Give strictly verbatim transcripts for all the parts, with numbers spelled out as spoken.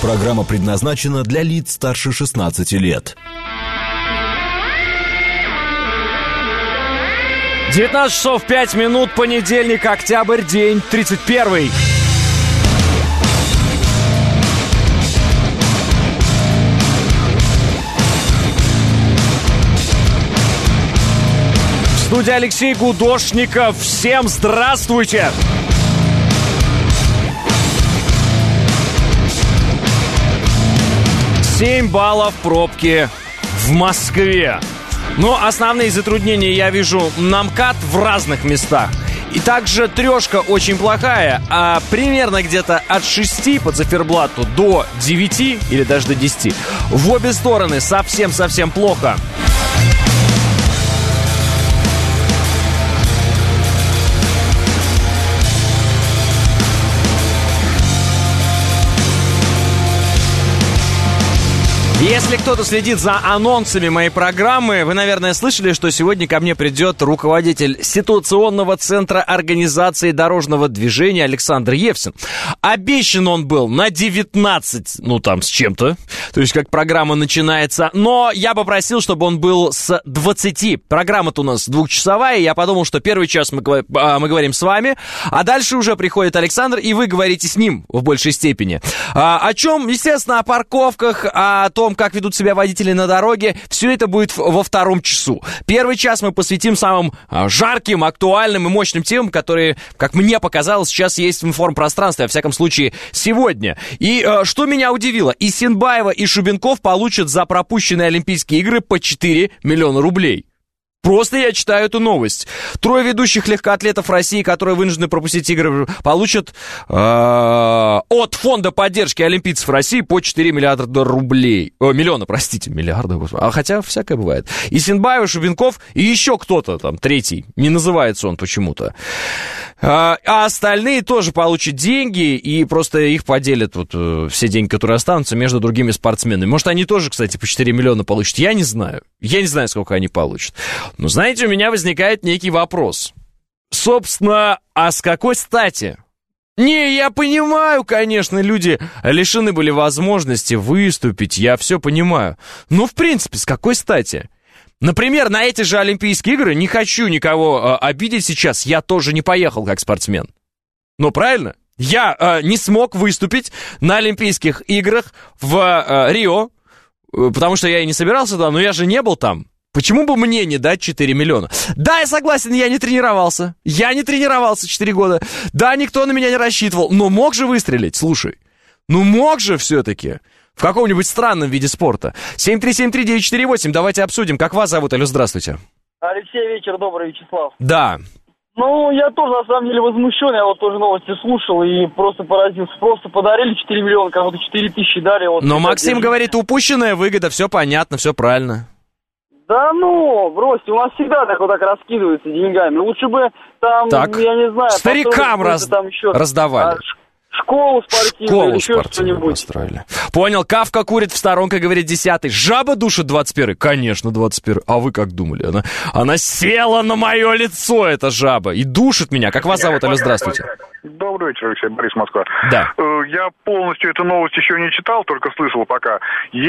Программа предназначена для лиц старше шестнадцати лет. девятнадцать часов пять минут, понедельник, октябрь, день тридцать первый. В студии Алексей Гудошников. Всем здравствуйте! семь баллов пробки в Москве. Но основные затруднения я вижу на МКАД в разных местах. И также трешка очень плохая, а примерно где-то от шести по циферблату до девяти или даже до десяти в обе стороны совсем-совсем плохо. Если кто-то следит за анонсами моей программы, вы, наверное, слышали, что сегодня ко мне придет руководитель ситуационного центра организации дорожного движения Александр Евсин. Обещан он был на девятнадцать, ну там с чем-то, то есть как программа начинается, но я попросил, чтобы он был с двадцати. Программа-то у нас двухчасовая, и я подумал, что первый час мы, мы говорим с вами, а дальше уже приходит Александр, и вы говорите с ним в большей степени. А, о чем, естественно, о парковках, о том, как ведут себя водители на дороге, все это будет во втором часу. Первый час мы посвятим самым жарким, актуальным и мощным темам, которые, как мне показалось, сейчас есть в информпространстве, во всяком случае, сегодня. И э, что меня удивило, и Синбаева, и Шубенков получат за пропущенные Олимпийские игры по четыре миллиона рублей. Просто я читаю эту новость. Трое ведущих легкоатлетов России, которые вынуждены пропустить игры, получат э, от Фонда поддержки олимпийцев России по четыре миллиарда рублей. О, миллиона, простите, миллиарда. А хотя всякое бывает. И Синбаев, Шубенков, и еще кто-то там, третий. Не называется он почему-то. А, а остальные тоже получат деньги, и просто их поделят, вот, все деньги, которые останутся, между другими спортсменами. Может, они тоже, кстати, по четыре миллиона получат. Я не знаю. Я не знаю, сколько они получат. Но, знаете, у меня возникает некий вопрос. Собственно, а с какой стати? Не, я понимаю, конечно, люди лишены были возможности выступить, я все понимаю. Но, в принципе, с какой стати? Например, на эти же Олимпийские игры, не хочу никого э, обидеть сейчас, я тоже не поехал как спортсмен. Ну, правильно? Я э, не смог выступить на Олимпийских играх в э, Рио, э, потому что я и не собирался туда, но я же не был там. Почему бы мне не дать четыре миллиона? Да, я согласен, я не тренировался. Я не тренировался четыре года. Да, никто на меня не рассчитывал. Но мог же выстрелить, слушай. Ну мог же все-таки. В каком-нибудь странном виде спорта. семь три семь три девять четыре восемь. Давайте обсудим. Как вас зовут? Алло, здравствуйте. Алексей, вечер добрый, Вячеслав. Да. Ну, я тоже, на самом деле, возмущен. Я вот тоже новости слушал и просто поразился. Просто подарили четыре миллиона, кому-то четыре тысячи дали. Вот. Но Максим говорит, упущенная выгода. Все понятно, все правильно. Да ну, бросьте, у нас всегда так вот так раскидываются деньгами. Лучше бы там, так. я не знаю... Старикам раз... там еще, раздавали. А, школу спортивную, Школу или еще что-нибудь. Построили. Понял, Кавка курит в сторонке, говорит десятый. Жаба душит двадцать первый? Конечно, двадцать первый. А вы как думали? Она, она села на мое лицо, эта жаба, и душит меня. Как вас зовут? Алло, здравствуйте. Добрый вечер, Алексей, Борис, Москва. Да. Я полностью эту новость еще не читал, только слышал пока.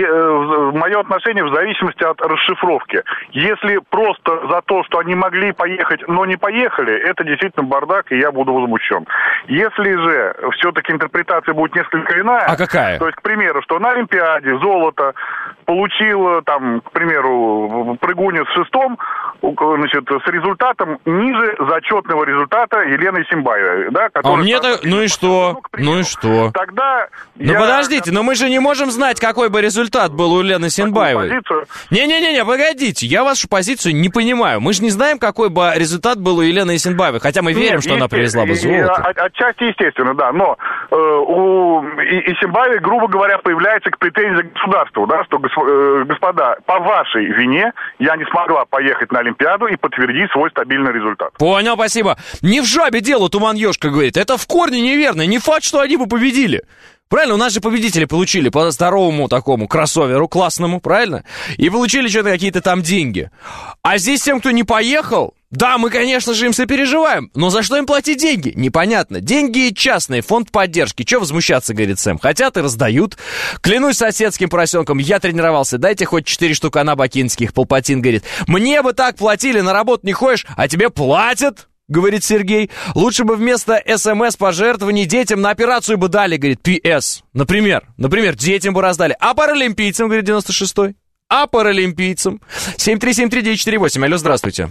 Мое отношение в зависимости от расшифровки. Если просто за то, что они могли поехать, но не поехали, это действительно бардак, и я буду возмущен. Если же все-таки интерпретация будет несколько иная... А какая? То есть, к примеру, что на Олимпиаде золото получил, там, к примеру, прыгунец в шестом, значит, с результатом ниже зачетного результата Елены Симбаевой, да, а мне-то, ну и что? Ну и что? Тогда ну я... подождите, но мы же не можем знать, какой бы результат был у Лены Симбаевой. Не-не-не, погодите, я вашу позицию не понимаю. Мы же не знаем, какой бы результат был у Елены Симбаевой, хотя мы верим, Нет, что она привезла бы золото. От, отчасти, естественно, да, но э, у Исимбаевой, грубо говоря, появляется к претензии к государству, да, что, э, господа, по вашей вине я не смогла поехать на Олимпиаду и подтвердить свой стабильный результат. Понял, спасибо. Не в жабе дело, Туман Ёшка говорит. Это в корне неверно. Не факт, что они бы победили. Правильно? У нас же победители получили по здоровому такому кроссоверу классному, правильно? И получили что-то, какие-то там деньги. А здесь тем, кто не поехал, Да, мы, конечно же, им сопереживаем, но за что им платить деньги? Непонятно. Деньги частные, фонд поддержки. Че возмущаться, говорит Сэм? Хотят и раздают. Клянусь соседским поросенком, я тренировался. Дайте хоть четыре штукана бакинских. Палпатин говорит, мне бы так платили, на работу не ходишь, а тебе платят, говорит Сергей. Лучше бы вместо СМС-пожертвований детям на операцию бы дали, говорит пи эс. Например, например, детям бы раздали. А паралимпийцам, говорит девяносто шестой. А паралимпийцам. семь три семь три девять четыре восемь. Алло, здравствуйте.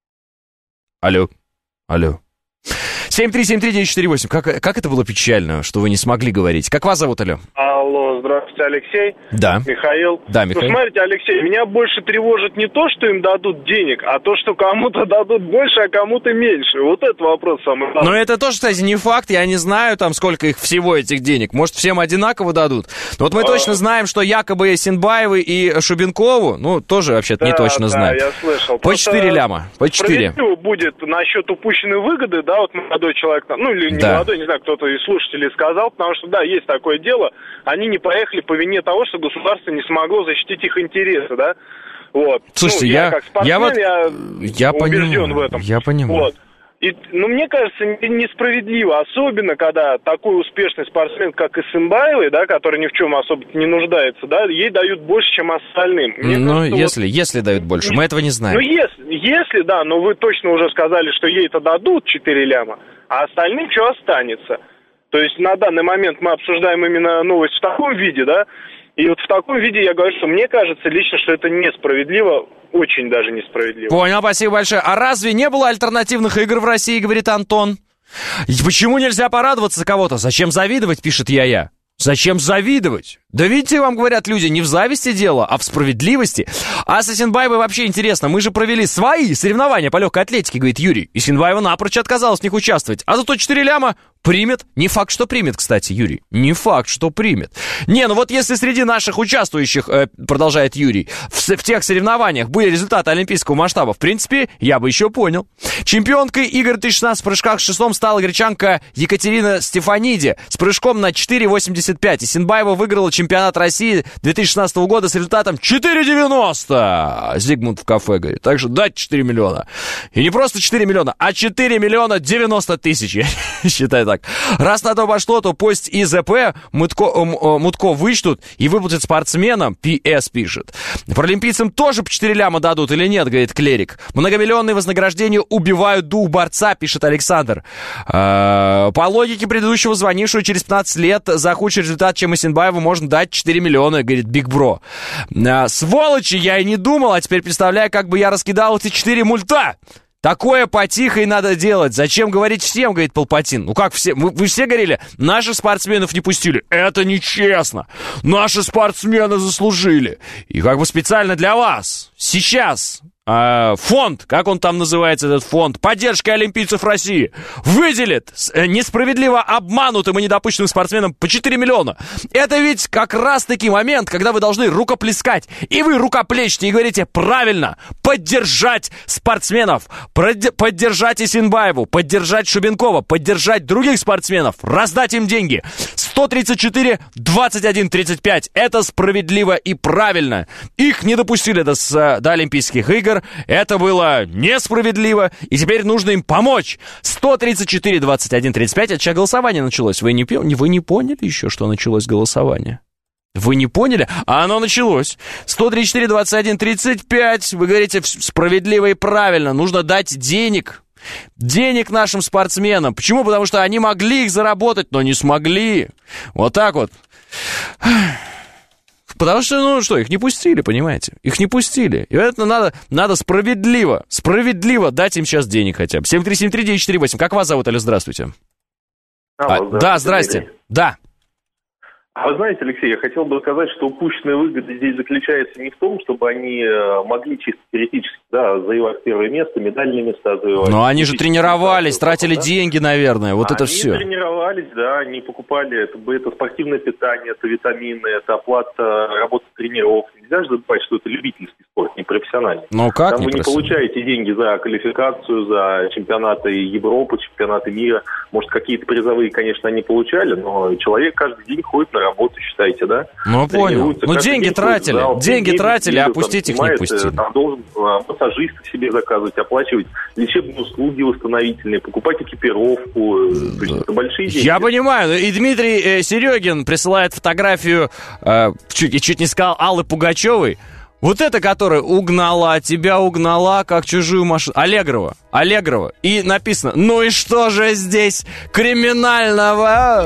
Алло, алло. семь три семь три девять четыре восемь. Как, как это было печально, что вы не смогли говорить. Как вас зовут, алло? Алло, здравствуйте, Алексей. Да. Михаил. Да, Михаил. Ну, смотрите, Алексей, меня больше тревожит не то, что им дадут денег, а то, что кому-то дадут больше, а кому-то меньше. Вот это вопрос самый главный. Но это тоже, кстати, не факт. Я не знаю, там, сколько их всего, этих денег. Может, всем одинаково дадут. Но вот мы а... точно знаем, что якобы Синбаевой и Шубенкову, ну, тоже вообще-то да, не точно да, знаем. я слышал. По четыре ляма. По четыре. Справедливо будет насчет упущенной выгоды, да, вот молодой человек, ну, или не да. молодой, не знаю, кто-то из слушателей сказал, потому что, да, есть такое дело, они не поехали по вине того, что государство не смогло защитить их интересы, да, вот. Слушайте, ну, я, я как спортсмен, я, вот, я, я убежден понимаю, в этом. Я понимаю. Вот. И, ну, мне кажется, несправедливо, особенно, когда такой успешный спортсмен, как Исимбаевой, да, который ни в чем особо не нуждается, да, ей дают больше, чем остальным. Мне ну, кажется, если, вот... если дают больше, мы этого не знаем. Ну, если, если, да, но вы точно уже сказали, что ей-то дадут четыре ляма, а остальным что останется? То есть на данный момент мы обсуждаем именно новость в таком виде, да, и вот в таком виде я говорю, что мне кажется лично, что это несправедливо, очень даже несправедливо. Понял, спасибо большое. А разве не было альтернативных игр в России, говорит Антон? Почему нельзя порадоваться кого-то? Зачем завидовать, пишет Я-Я. Зачем завидовать? Да видите, вам говорят люди, не в зависти дело, а в справедливости. А с Исинбаевой вообще интересно, мы же провели свои соревнования по легкой атлетике, говорит Юрий. Исинбаева напрочь отказалась в них участвовать. А зато четыре ляма примет. Не факт, что примет, кстати, Юрий. Не факт, что примет. Не, ну вот если среди наших участвующих, э, продолжает Юрий, в, в тех соревнованиях были результаты олимпийского масштаба, в принципе, я бы еще понял. Чемпионкой игр две тысячи шестнадцать в прыжках с шестом стала гречанка Екатерина Стефаниди с прыжком на четыре восемьдесят пять. Исинбаева выиграла чемпионат России две тысячи шестнадцатого года с результатом четыре девяносто. Зигмунд в кафе говорит. Так что дать четыре миллиона. И не просто четыре миллиона, а четыре миллиона девяносто тысяч. Я считаю так. Раз на то пошло, то пусть и ЗП Мутко, Мутко вычтут и выплатят спортсменам, пи эс пишет. Паралимпийцам тоже по четыре ляма дадут или нет, говорит Клерик. Многомиллионные вознаграждения убивают дух борца, пишет Александр. По логике предыдущего звонившего, через пятнадцать лет за худший результат, чем Исинбаеву, можно дать четыре миллиона, говорит Биг Бро. Сволочи, я и не думал, а теперь представляю, как бы я раскидал эти четыре мульта. Такое потихо и надо делать. Зачем говорить всем, говорит Палпатин. Ну как все? Вы, вы все говорили, наших спортсменов не пустили. Это нечестно. Наши спортсмены заслужили. И как бы специально для вас сейчас э, фонд, как он там называется, этот фонд, поддержки олимпийцев России, выделит э, несправедливо обманутым и недопущенным спортсменам по четыре миллиона. Это ведь как раз-таки момент, когда вы должны рукоплескать. И вы рукоплещете и говорите правильно. Поддержать спортсменов. Поддержать Исинбаеву, поддержать Шубенкова, поддержать других спортсменов, раздать им деньги. сто тридцать четыре двадцать один тридцать пять. Это справедливо и правильно. Их не допустили до, до Олимпийских игр. Это было несправедливо. И теперь нужно им помочь. сто тридцать четыре двадцать один тридцать пять. Это сейчас голосование началось. Вы не, вы не поняли еще, что началось голосование? Вы не поняли? А оно началось. сто тридцать четыре двадцать один тридцать пять. Вы говорите справедливо и правильно. Нужно дать денег. Денег нашим спортсменам. Почему? Потому что они могли их заработать, но не смогли. Вот так вот. Потому что, ну что, их не пустили, понимаете? Их не пустили. И это надо, надо справедливо, справедливо дать им сейчас денег хотя бы. семь три семь три девять четыре восемь. Как вас зовут, Алло, здравствуйте. Алло, а, здравствуйте. Да, здрасте. Да. А вы знаете, Алексей, я хотел бы сказать, что упущенная выгода здесь заключается не в том, чтобы они могли чисто теоретически, да, завоевать первое место, медальные места завоевать. Но они же тренировались, тратили да? деньги, наверное, вот они это все. Они тренировались, да, они покупали, это, это спортивное питание, это витамины, это оплата работы тренеров. Нельзя же забывать, что это любительский спорт, не профессиональный. Ну как Там не вы не получаете деньги за квалификацию, за чемпионаты Европы, чемпионаты мира. Может, какие-то призовые, конечно, они получали, но человек каждый день ходит на работу, считайте, да? Ну, понял. Ну, деньги тратили, зал, деньги тратили, ездят, опустить там, их не пустили. Там должен массажиста себе заказывать, оплачивать лечебные услуги восстановительные, покупать экипировку. То есть это большие деньги. Я понимаю. И Дмитрий э, Серегин присылает фотографию, э, чуть, чуть не сказал, Аллы Пугачевой. Вот это, которая угнала, тебя угнала, как чужую машину. Аллегрова, Аллегрова. И написано, ну и что же здесь криминального?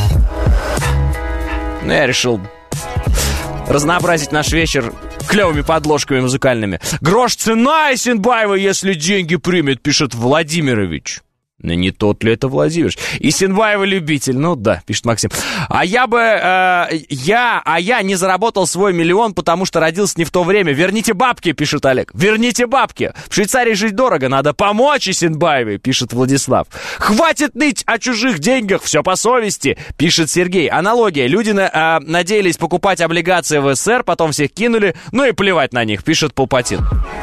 Ну, я решил разнообразить наш вечер клевыми подложками музыкальными. Грош цена Исенбаева, если деньги примет, пишет Владимирович. Ну, не тот ли это Владимирович? Исенбаева любитель, ну да, пишет Максим. А я бы, э, я, а я не заработал свой миллион, потому что родился не в то время. Верните бабки, пишет Олег. Верните бабки. В Швейцарии жить дорого, надо помочь Исенбаевой, пишет Владислав. Хватит ныть о чужих деньгах, все по совести, пишет Сергей. Аналогия. Люди на, э, надеялись покупать облигации в СССР, потом всех кинули, ну и плевать на них, пишет Палпатин.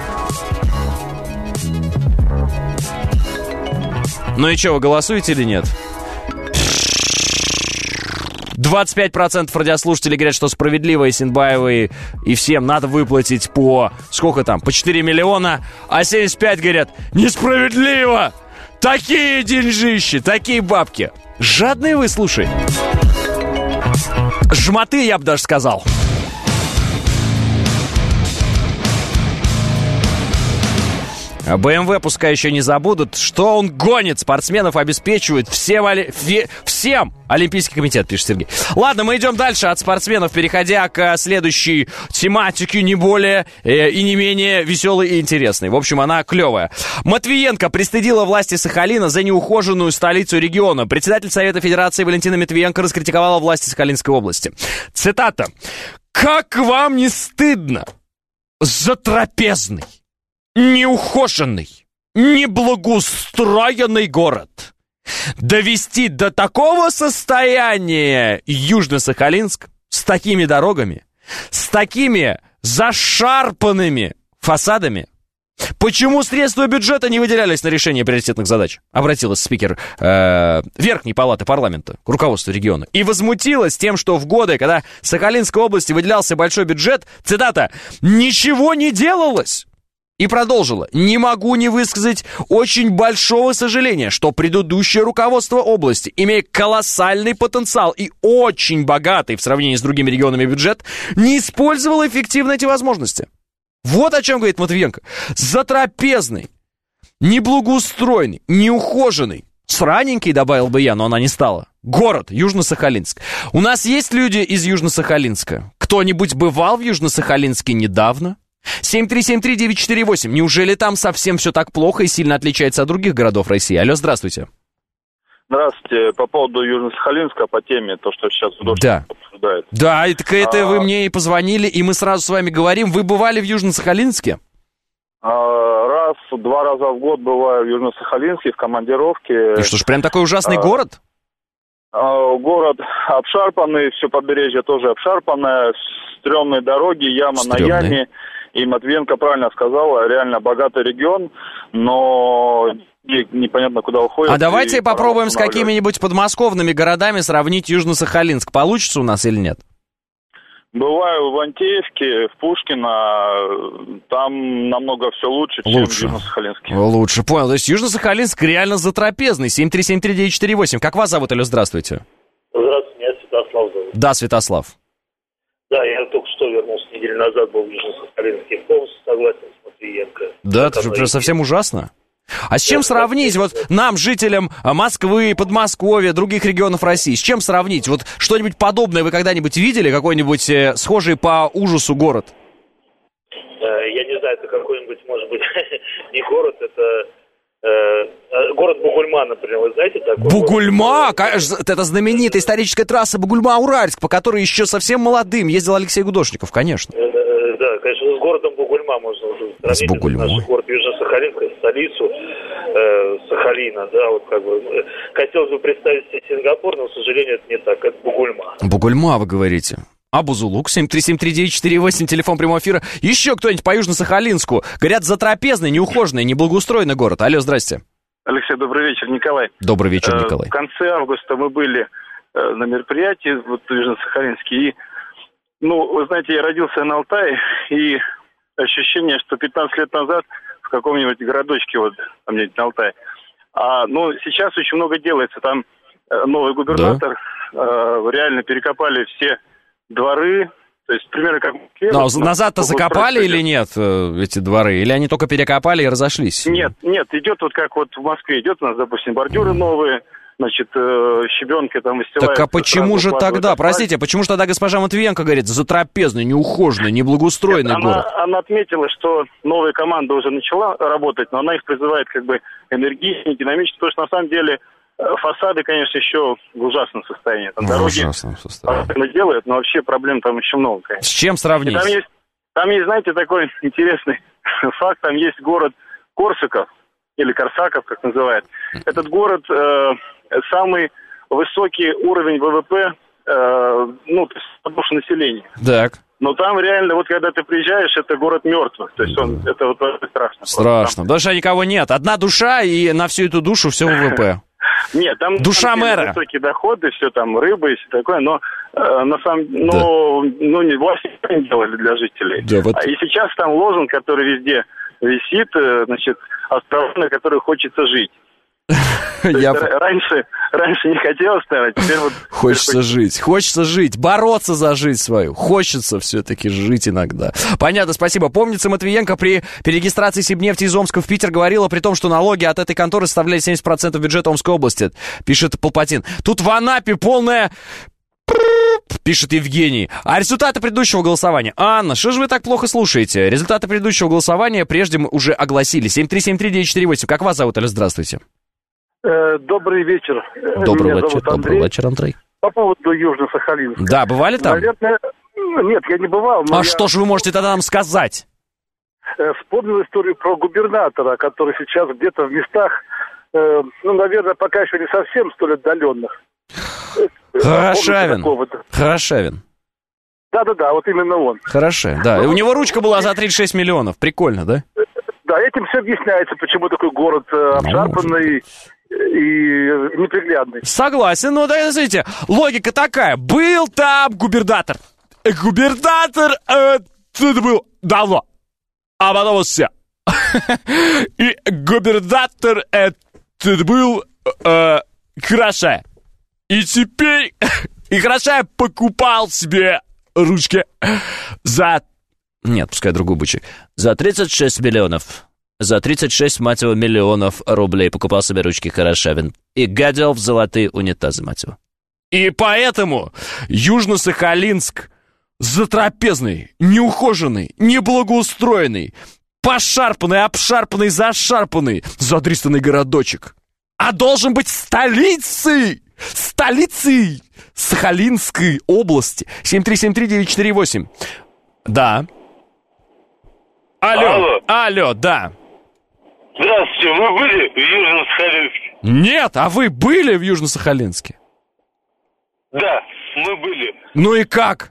Ну и что, вы голосуете или нет? двадцать пять процентов радиослушателей говорят, что справедливо Исенбаевой и всем надо выплатить по... Сколько там? По четыре миллиона. А семьдесят пять говорят, несправедливо! Такие деньжищи, такие бабки. Жадные вы, слушай. Жмоты, я бы даже сказал. бэ эм вэ пускай еще не забудут, что он гонит, спортсменов обеспечивает всем, фе, всем Олимпийский комитет, пишет Сергей. Ладно, мы идем дальше от спортсменов, переходя к следующей тематике, не более э, и не менее веселой и интересной. В общем, она клевая. Матвиенко пристыдила власти Сахалина за неухоженную столицу региона. Председатель Совета Федерации Валентина Матвиенко раскритиковала власти Сахалинской области. Цитата. «Как вам не стыдно за трапезный, неухоженный, неблагоустроенный город довести до такого состояния Южно-Сахалинск с такими дорогами, с такими зашарпанными фасадами? Почему средства бюджета не выделялись на решение приоритетных задач?» Обратилась спикер э, Верхней палаты парламента к руководству региона и возмутилась тем, что в годы, когда Сахалинской области выделялся большой бюджет, цитата, «ничего не делалось». И продолжила. «Не могу не высказать очень большого сожаления, что предыдущее руководство области, имея колоссальный потенциал и очень богатый в сравнении с другими регионами бюджет, не использовало эффективно эти возможности». Вот о чем говорит Матвиенко. Затрапезный, неблагоустроенный, неухоженный, сраненький, добавил бы я, но она не стала, город Южно-Сахалинск. У нас есть люди из Южно-Сахалинска? Кто-нибудь бывал в Южно-Сахалинске недавно? семь три семь три девять четыре восемь. Неужели там совсем все так плохо и сильно отличается от других городов России? Алло, здравствуйте. Здравствуйте. По поводу Южно-Сахалинска, по теме, то, что сейчас в да. обсуждает. Да, и так это а... вы мне и позвонили, и мы сразу с вами говорим. Вы бывали в Южно-Сахалинске? А, раз, два раза в год бываю в Южно-Сахалинске в командировке. И что ж, прям такой ужасный а... город? А, город обшарпанный, все побережье тоже обшарпанное, стрёмные дороги, яма Стрёмные. на яме. И Матвиенко правильно сказала, реально богатый регион, но непонятно куда уходит. А давайте попробуем с какими-нибудь подмосковными городами сравнить Южно-Сахалинск. Получится у нас или нет? Бываю в Антеевке, в Пушкино, там намного все лучше, чем лучше. в Южно-Сахалинске. Лучше, понял. То есть Южно-Сахалинск реально затрапезный. семь три семь три девять четыре восемь. Как вас зовут? Алло, здравствуйте. Здравствуйте, меня Святослав зовут. Да, Святослав. Да, я только что вернулся неделю назад, был в Южно-Сахалинске, полностью согласен с Матвиенко. Да, это же совсем ужасно. А с чем да, сравнить, вот нам, жителям Москвы, Подмосковья, других регионов России, с чем сравнить? Вот что-нибудь подобное вы когда-нибудь видели, какой-нибудь э, схожий по ужасу город? Я не знаю, это какой-нибудь, может быть, не город, это... Город Бугульма, например, вы знаете такой? Бугульма? Город? Это знаменитая историческая трасса Бугульма-Уральск, по которой еще совсем молодым ездил Алексей Гудошников, конечно. Да, конечно, с городом Бугульма можно уже сравнить. С Бугульма. Наш город Южно-Сахалинск, столицу э, Сахалина, да, вот как бы. Хотелось бы представить себе Сингапур, но, к сожалению, это не так, это Бугульма. Бугульма, вы говорите? А Бузулук, семь три семь три девять четыре восемь, телефон прямого эфира. Еще кто-нибудь по Южно-Сахалинску? Говорят, затрапезный, неухоженный, неблагоустроенный город. Алло, здрасте. Алексей, добрый вечер, Николай. Добрый вечер, Николай. В конце августа мы были на мероприятии вот, в Южно-Сахалинске. И, ну, вы знаете, я родился на Алтае, и ощущение, что пятнадцать лет назад в каком-нибудь городочке вот там где-нибудь на Алтае. А, ну, сейчас очень много делается. Там новый губернатор, да. э, реально перекопали все дворы. То есть, примерно как... Но назад-то закопали или нет эти дворы? Или они только перекопали и разошлись? Нет, нет, идет вот как вот в Москве идет у нас, допустим, бордюры mm. новые, значит, щебенка там выстилают. Так а почему же тогда, простите, почему же тогда госпожа Матвиенко говорит, затрапезный, неухоженный, неблагоустроенный нет, город? Она, она отметила, что новая команда уже начала работать, но она их призывает как бы энергично, динамично, потому что на самом деле... Фасады, конечно, еще в ужасном состоянии. Там дороги ужасном состоянии делают, но вообще проблем там еще много, конечно. С чем сравнить? Там есть, там есть, знаете, такой интересный факт. Там есть город Корсаков, или Корсаков, как называют. Этот город э, самый высокий уровень ВВП, э, ну, по душе населения. Так. Но там реально, вот когда ты приезжаешь, это город мертвых. То есть он, это вот страшно. Страшно. Там... Даже никого нет. Одна душа, и на всю эту душу все ВВП. Нет, там, душа там мэра. Высокие доходы, все там, рыба и все такое, но э, на самом деле, да. ну, ну, не власти не делали для жителей. Да, вот... а и сейчас там лозунг, который везде висит, э, значит, острова, на которых хочется жить. Я... Раньше, раньше не хотелось, наверное, теперь вот... Хочется жить, хочется жить, бороться за жизнь свою. Хочется все-таки жить иногда. Понятно, спасибо. Помнится, Матвиенко при перерегистрации Сибнефти из Омска в Питер говорила при том, что налоги от этой конторы составляли семьдесят процентов бюджета Омской области, пишет Полпатин. Тут в Анапе полная... Пишет Евгений. А результаты предыдущего голосования? Анна, что же вы так плохо слушаете? Результаты предыдущего голосования прежде мы уже огласили. семь три семь три девять четыре восемь. Как вас зовут, Алло, здравствуйте. Добрый вечер. Добрый Меня вечер, добрый вечер, Андрей. По поводу Южно-Сахалинска. Да, бывали там? Наверное, нет, я не бывал. А я... что же вы можете тогда нам сказать? Вспомнил историю про губернатора, который сейчас где-то в местах, э, ну, наверное, пока еще не совсем столь отдаленных. Хорошавин. Хорошавин. Да-да-да, вот именно он. Хорошо, да. И у него ручка была за тридцать шесть миллионов. Прикольно, да? Да, этим все объясняется, почему такой город э, обшарпанный и неприглядный. Согласен, но да, смотрите, логика такая. Был там губернатор. Губернатор э, это был давно. А потом все. И губернатор это был э, Хороша. И теперь и Хороша покупал себе ручки за... Нет, пускай другой бычек. За тридцать шесть миллионов. За тридцать шесть, мать его, миллионов рублей покупал себе ручки Хорошавин. И гадил в золотые унитазы, мать его. И поэтому Южно-Сахалинск затрапезный, неухоженный, неблагоустроенный, пошарпанный, обшарпанный, зашарпанный, задристанный городочек. А должен быть столицей! Столицей Сахалинской области. семь три семь три девять четыре восемь. Да. Алло, алло, алло, да. Здравствуйте, вы были в Южно-Сахалинске? Нет, а вы были в Южно-Сахалинске? Да, мы были. Ну и как?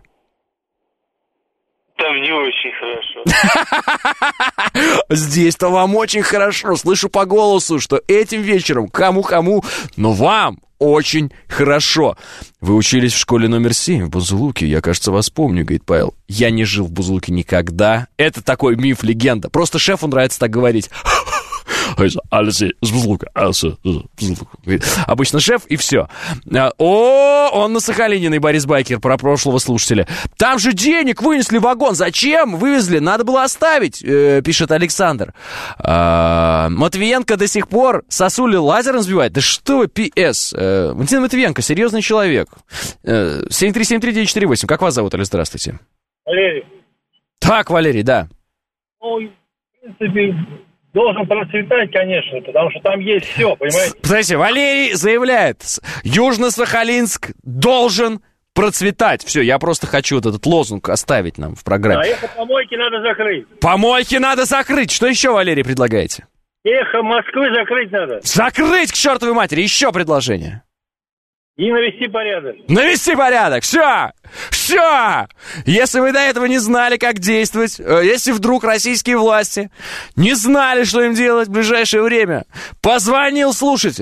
Там не очень хорошо. Здесь-то вам очень хорошо. Слышу по голосу, что этим вечером кому-кому, но вам очень хорошо. Вы учились в школе номер семь в Бузулуке. Я, кажется, вас помню, говорит Павел. Я не жил в Бузулуке никогда. Это такой миф, легенда. Просто шефу нравится так говорить. Алексей, с Бузулука. Обычно шеф, и все. О, он на Сахалининой, Борис Байкер, про прошлого слушателя. Там же денег вынесли в вагон. Зачем вывезли? Надо было оставить, пишет Александр. Матвиенко до сих пор сосули лазером сбивает. Да что вы, пи эс. Валентин Матвиенко, серьезный человек. семь три семь три девять четыре восемь. Как вас зовут, Алексей? Здравствуйте. Валерий. Так, Валерий, да. Ну, в принципе... Должен процветать, конечно, потому что там есть все, понимаете? Смотрите, Валерий заявляет, Южно-Сахалинск должен процветать. Все, я просто хочу вот этот лозунг оставить нам в программе. А эхо помойки надо закрыть. Помойки надо закрыть. Что еще, Валерий, предлагаете? Эхо Москвы закрыть надо. Закрыть к чертовой матери. Еще предложение. И навести порядок. Навести порядок. Все. Все. Если вы до этого не знали, как действовать, если вдруг российские власти не знали, что им делать в ближайшее время, позвонил слушатель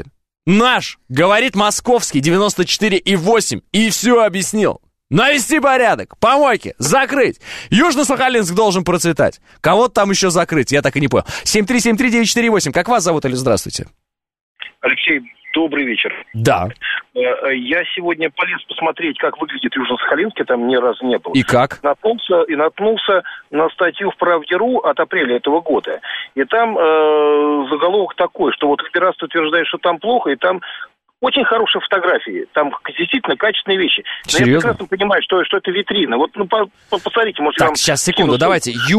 наш, говорит московский девяносто четыре и восемь, и все объяснил. Навести порядок, помойки, закрыть. Южно-Сахалинск должен процветать. Кого-то там еще закрыть, я так и не понял. семь три семь три девять четыре восемь. Как вас зовут, или здравствуйте? Алексей, добрый вечер. Да. Я сегодня полез посмотреть, как выглядит Южно-Сахалинск, я там ни разу не был. И как? Наткнулся, и наткнулся на статью в «Правде.ру» от апреля этого года. И там э, заголовок такой, что вот Копирастов утверждает, что там плохо, и там очень хорошие фотографии, там действительно качественные вещи. Но Серьезно? я прекрасно понимаю, что, что это витрина. Вот, ну, по, по, посмотрите, может, Так, вам... сейчас, секунду, кину, давайте. что...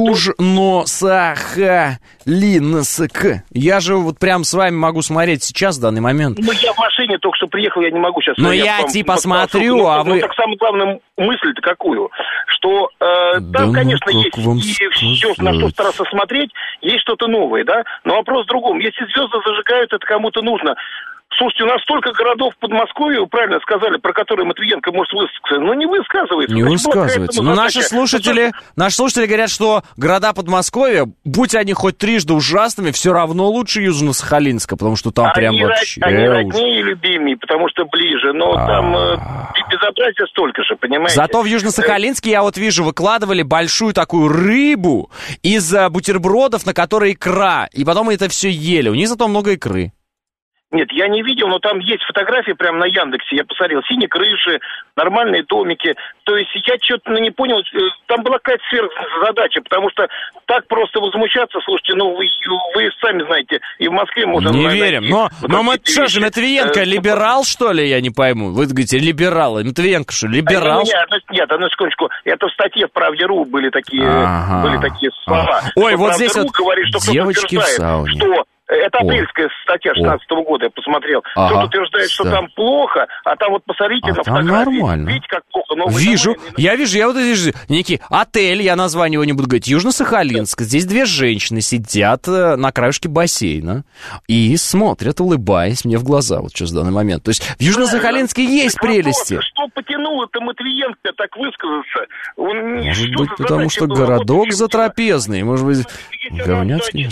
Южно-Сахалинск. Я же вот прям с вами могу смотреть сейчас, в данный момент. Ну, я в машине только что приехал, я не могу сейчас... Но я, я типа смотрю, ну, а ну, вы... так самая главная мысль-то какую? Что э, да там, ну, конечно, есть вам и все, на что стараться смотреть, есть что-то новое, да? Но вопрос в другом. Если звезды зажигают, это кому-то нужно. Слушайте, у нас столько городов в Подмосковье, правильно сказали, про которые Матвиенко может высказаться, но не высказывается. Не высказывается. Но наши слушатели, наши слушатели говорят, что города Подмосковья, будь они хоть трижды ужасными, все равно лучше Южно-Сахалинска, потому что там они прям род... вообще... Они роднее и любимее, потому что ближе, но А-а-а. там э, безобразия столько же, понимаете? Зато в Южно-Сахалинске, я вот вижу, выкладывали большую такую рыбу из бутербродов, на которой икра, и потом это все ели. У них зато много икры. Нет, я не видел, но там есть фотографии прямо на Яндексе, я посмотрел, синие крыши, нормальные домики. То есть я что-то ну, не понял, там была какая-то сверхзадача, потому что так просто возмущаться, слушайте, ну вы, вы сами знаете, и в Москве можно... Не найти, верим, но, вот но мы, что же, Матвиенко э, либерал, что ли, я не пойму? Вы говорите, либерал, Матвиенко что, либерал? А, нет, нет, нет, одну секундочку, это в статье в «Правде.ру» были такие, ага. были такие слова. Ага. Ой, вот здесь вот говорит, что девочки в сауне. Что это апрельская статья шестнадцатого года, я посмотрел. Ага. Кто-то утверждает, что да. там плохо, а там вот посмотрите а на фотографии. Нормально. Видите, как плохо. Но вижу, я вижу, я вот вижу. Некий отель, я название его не буду говорить, Южно-Сахалинск. Здесь две женщины сидят на краешке бассейна и смотрят, улыбаясь мне в глаза вот сейчас в данный момент. То есть в Южно-Сахалинске да, есть прелести. Вопрос, что потянуло-то Матвиенко так высказаться? Он, может быть, потому что городок вот, затрапезный. Может быть, говняцкий.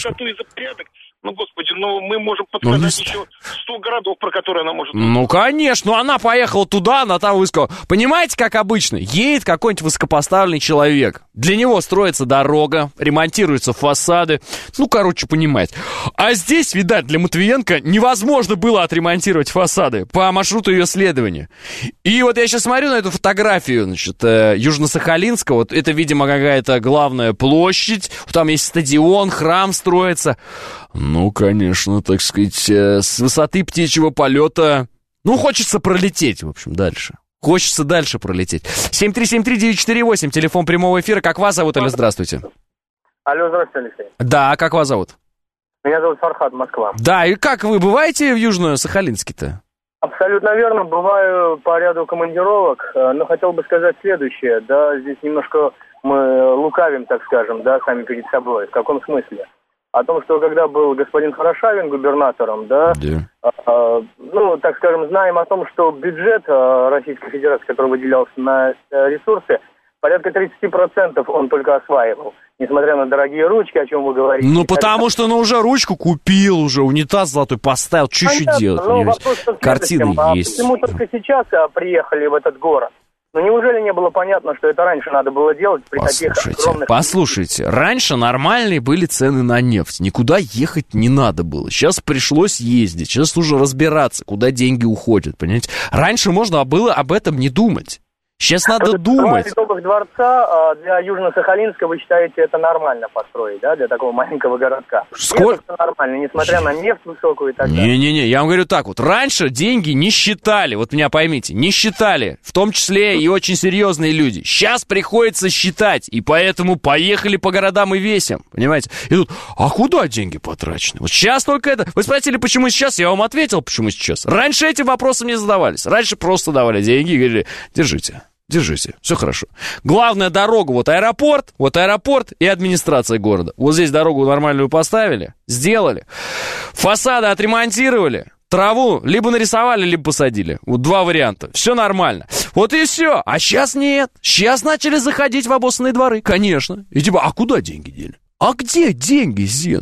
Ну, господи, ну мы можем подсказать ну, еще сто городов, про которые она может... Ну, конечно, ну она поехала туда, она там высказала. Понимаете, как обычно, едет какой-нибудь высокопоставленный человек. Для него строится дорога, ремонтируются фасады. Ну, короче, понимаете. А здесь, видать, для Матвиенко невозможно было отремонтировать фасады по маршруту ее следования. И вот я сейчас смотрю на эту фотографию, значит, Южно-Сахалинска. Вот это, видимо, какая-то главная площадь. Там есть стадион, храм строится. Ну, конечно, так сказать, с высоты птичьего полета, ну, хочется пролететь, в общем, дальше. Хочется дальше пролететь. семь три семь три девять четыре восемь, телефон прямого эфира. Как вас зовут, или здравствуйте? Алло, здравствуйте, Алексей. Да, как вас зовут? Меня зовут Фархад, Москва. Да, и как вы бываете в Южно-Сахалинске-то? Абсолютно верно, бываю по ряду командировок, но хотел бы сказать следующее, да, здесь немножко мы лукавим, так скажем, да, сами перед собой. В каком смысле? О том, что когда был господин Хорошавин губернатором, да, yeah. э, ну, так скажем, знаем о том, что бюджет э, Российской Федерации, который выделялся на э, ресурсы, порядка тридцать процентов он только осваивал, несмотря на дорогие ручки, о чем вы говорите. Ну, потому что, ну, уже ручку купил, уже унитаз золотой поставил, что еще делать? Ну, вопрос, картины а есть. Почему только сейчас а, приехали в этот город? Ну, неужели не было понятно, что это раньше надо было делать при послушайте, таких огромных... Послушайте, раньше нормальные были цены на нефть, никуда ехать не надо было. Сейчас пришлось ездить, сейчас нужно разбираться, куда деньги уходят, понимаете? Раньше можно было об этом не думать. Сейчас надо думать. Два ледовых дворца для Южно-Сахалинска, вы считаете, это нормально построить, да, для такого маленького городка? Сколько? Это нормально, несмотря на нефть высокую и так далее. Не-не-не, я вам говорю так вот, раньше деньги не считали, вот меня поймите, не считали, в том числе и очень серьезные люди. Сейчас приходится считать, и поэтому поехали по городам и весим, понимаете? И тут, а куда деньги потрачены? Вот сейчас только это... Вы спросили, почему сейчас? Я вам ответил, почему сейчас. Раньше этим вопросом не задавались. Раньше просто давали деньги и говорили, держите. Держите, все хорошо. Главная дорога, вот аэропорт, вот аэропорт и администрация города. Вот здесь дорогу нормальную поставили, сделали. Фасады отремонтировали, траву либо нарисовали, либо посадили. Вот два варианта. Все нормально. Вот и все. А сейчас нет. Сейчас начали заходить в обоссанные дворы, конечно. И типа, а куда деньги дели? А где деньги, Зин?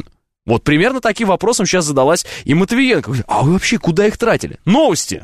Вот примерно таким вопросом сейчас задалась и Матвиенко. А вы вообще куда их тратили? Новости!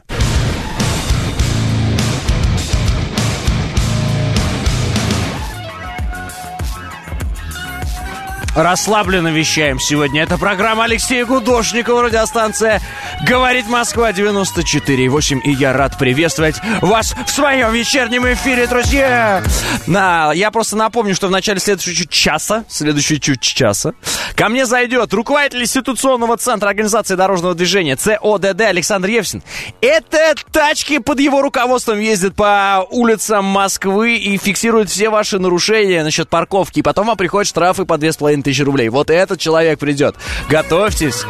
Расслабленно вещаем сегодня. Это программа Алексея Гудошникова, радиостанция «Говорит Москва» девяносто четыре и восемь. И я рад приветствовать вас в своем вечернем эфире, друзья. На, я просто напомню, что в начале следующего часа, следующего чуть часа, ко мне зайдет руководитель институционного центра организации дорожного движения ЦОДД Александр Евсин. Это тачки под его руководством ездят по улицам Москвы и фиксируют все ваши нарушения насчет парковки. И потом вам приходят штрафы по две с половиной тысячи рублей. Вот этот человек придет. Готовьтесь.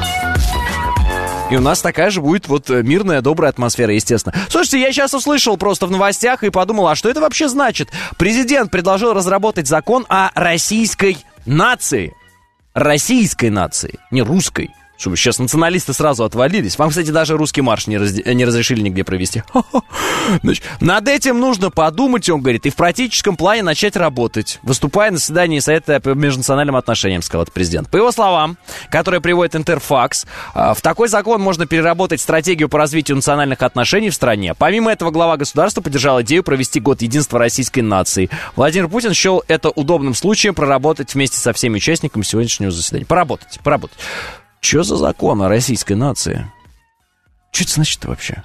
И у нас такая же будет вот мирная, добрая атмосфера, естественно. Слушайте, я сейчас услышал просто в новостях и подумал, а что это вообще значит? Президент предложил разработать закон о российской нации. Российской нации, не русской. Чтобы сейчас националисты сразу отвалились. Вам, кстати, даже русский марш не, раз... не разрешили нигде провести. Значит, над этим нужно подумать, он говорит, и в практическом плане начать работать. Выступая на заседании Совета по межнациональным отношениям, сказал этот президент. По его словам, которые приводит Интерфакс, в такой закон можно переработать стратегию по развитию национальных отношений в стране. Помимо этого, глава государства поддержал идею провести год единства российской нации. Владимир Путин счел это удобным случаем проработать вместе со всеми участниками сегодняшнего заседания. Поработать, поработать. Что за закон о российской нации? Что это значит-то вообще?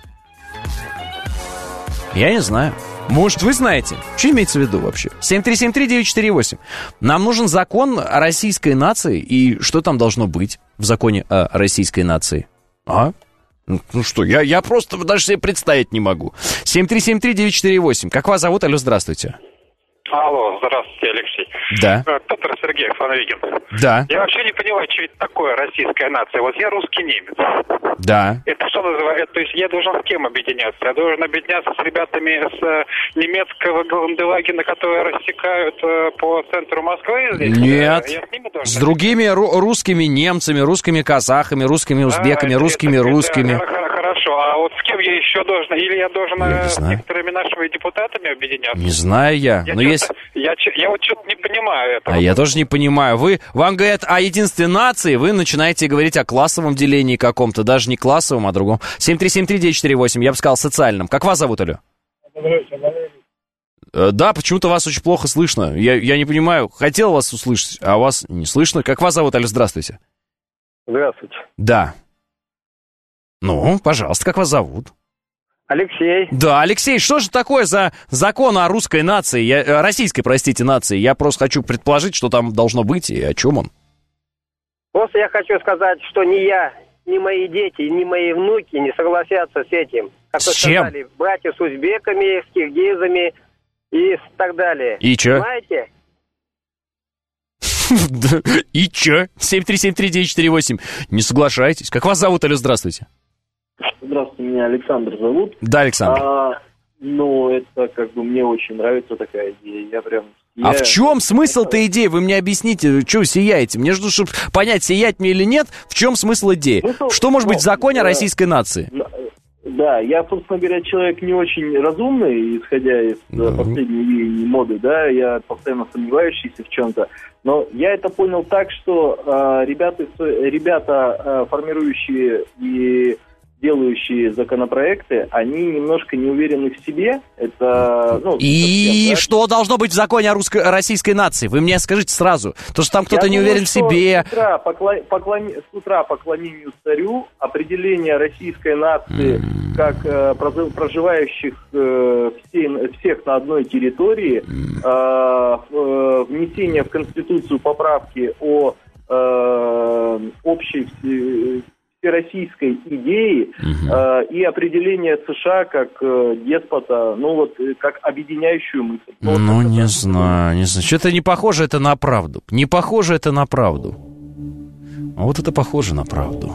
Я не знаю. Может, вы знаете? Что имеется в виду вообще? семь три семь три девять четыре восемь. Нам нужен закон о российской нации. И что там должно быть в законе о российской нации? А? Ну что, я, я просто даже себе представить не могу. семь три семь три девять четыре восемь. Как вас зовут? Алло, здравствуйте. Алло, здравствуйте, Алексей. Да. Петр Сергеев, Фанвиген. Да. Я вообще не понимаю, что это такое российская нация. Вот я русский немец. Да. Это что называется? То есть я должен с кем объединяться? Я должен объединяться с ребятами с немецкого Гаунделагена, которые рассекают по центру Москвы здесь? Нет. Я с ними должен... С другими ру- русскими немцами, русскими казахами, русскими узбеками, а, русскими это, русскими. Да, хорошо. А вот с кем я еще должен? Или я должен я с некоторыми нашими депутатами объединяться? Не знаю я. я но есть... Я, я вот что-то не понимаю этого. А я тоже не понимаю. Вы, вам говорят о единстве нации, вы начинаете говорить о классовом делении каком-то, даже не классовом, а другом. семь три семь три девять четыре восемь, я бы сказал социальном. Как вас зовут, алло? Э, да, почему-то вас очень плохо слышно. Я, я не понимаю, хотел вас услышать, а вас не слышно. Как вас зовут, алло, здравствуйте. Здравствуйте. Да. Ну, пожалуйста, как вас зовут? Алексей. Да, Алексей, что же такое за закон о русской нации, я, российской, простите, нации? Я просто хочу предположить, что там должно быть и о чем он. Просто я хочу сказать, что ни я, ни мои дети, ни мои внуки не согласятся с этим. Как с вы чем? сказали, братья с узбеками, с киргизами и так далее. И чё? Знаете? И чё? семь три семь три девять четыре восемь. Не соглашайтесь. Как вас зовут, алло, здравствуйте? Здравствуйте, меня Александр зовут. Да, Александр. А, ну, это как бы мне очень нравится такая идея. Я прям... А я... в чем смысл этой идеи? Вы мне объясните, что вы сияете? Мне же, чтобы понять, сиять мне или нет, в чем смысл идеи? Смысл... Что может быть в законе о российской нации? Да, я, собственно говоря, человек не очень разумный, исходя из mm-hmm. последней моды, да, я постоянно сомневающийся в чем-то. Но я это понял так, что э, ребята, ребята э, формирующие и делающие законопроекты, они немножко не уверены в себе. Это, ну, и совсем, да? Что должно быть в законе о, русской, о российской нации? Вы мне скажите сразу. То, что там кто-то я не думаю, уверен в себе. С утра, поклон, поклон, с утра поклонению царю, определение российской нации mm. как э, проживающих э, все, всех на одной территории, mm. э, э, внесение в Конституцию поправки о э, общей российской идеи угу. э, и определение США как э, деспота, ну вот, э, как объединяющую мысль. Ну, ну не это... знаю, не знаю. Что-то не похоже это на правду. Не похоже это на правду. А вот это похоже на правду.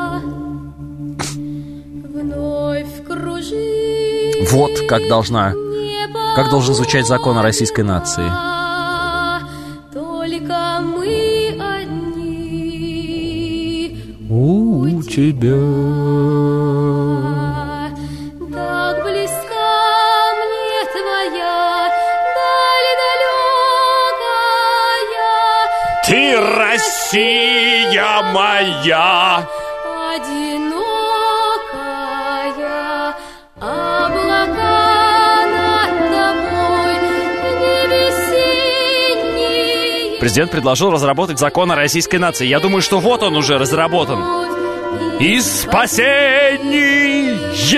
Вот как должна Как должен звучать закон о российской нации? Только мы одни. У тебя. Так близка мне твоя даль далекая. Ты, Россия моя. Одинокая, облака над тобой, небе синие. Президент предложил разработать закон о российской нации. Я думаю, что вот он уже разработан. И спасение!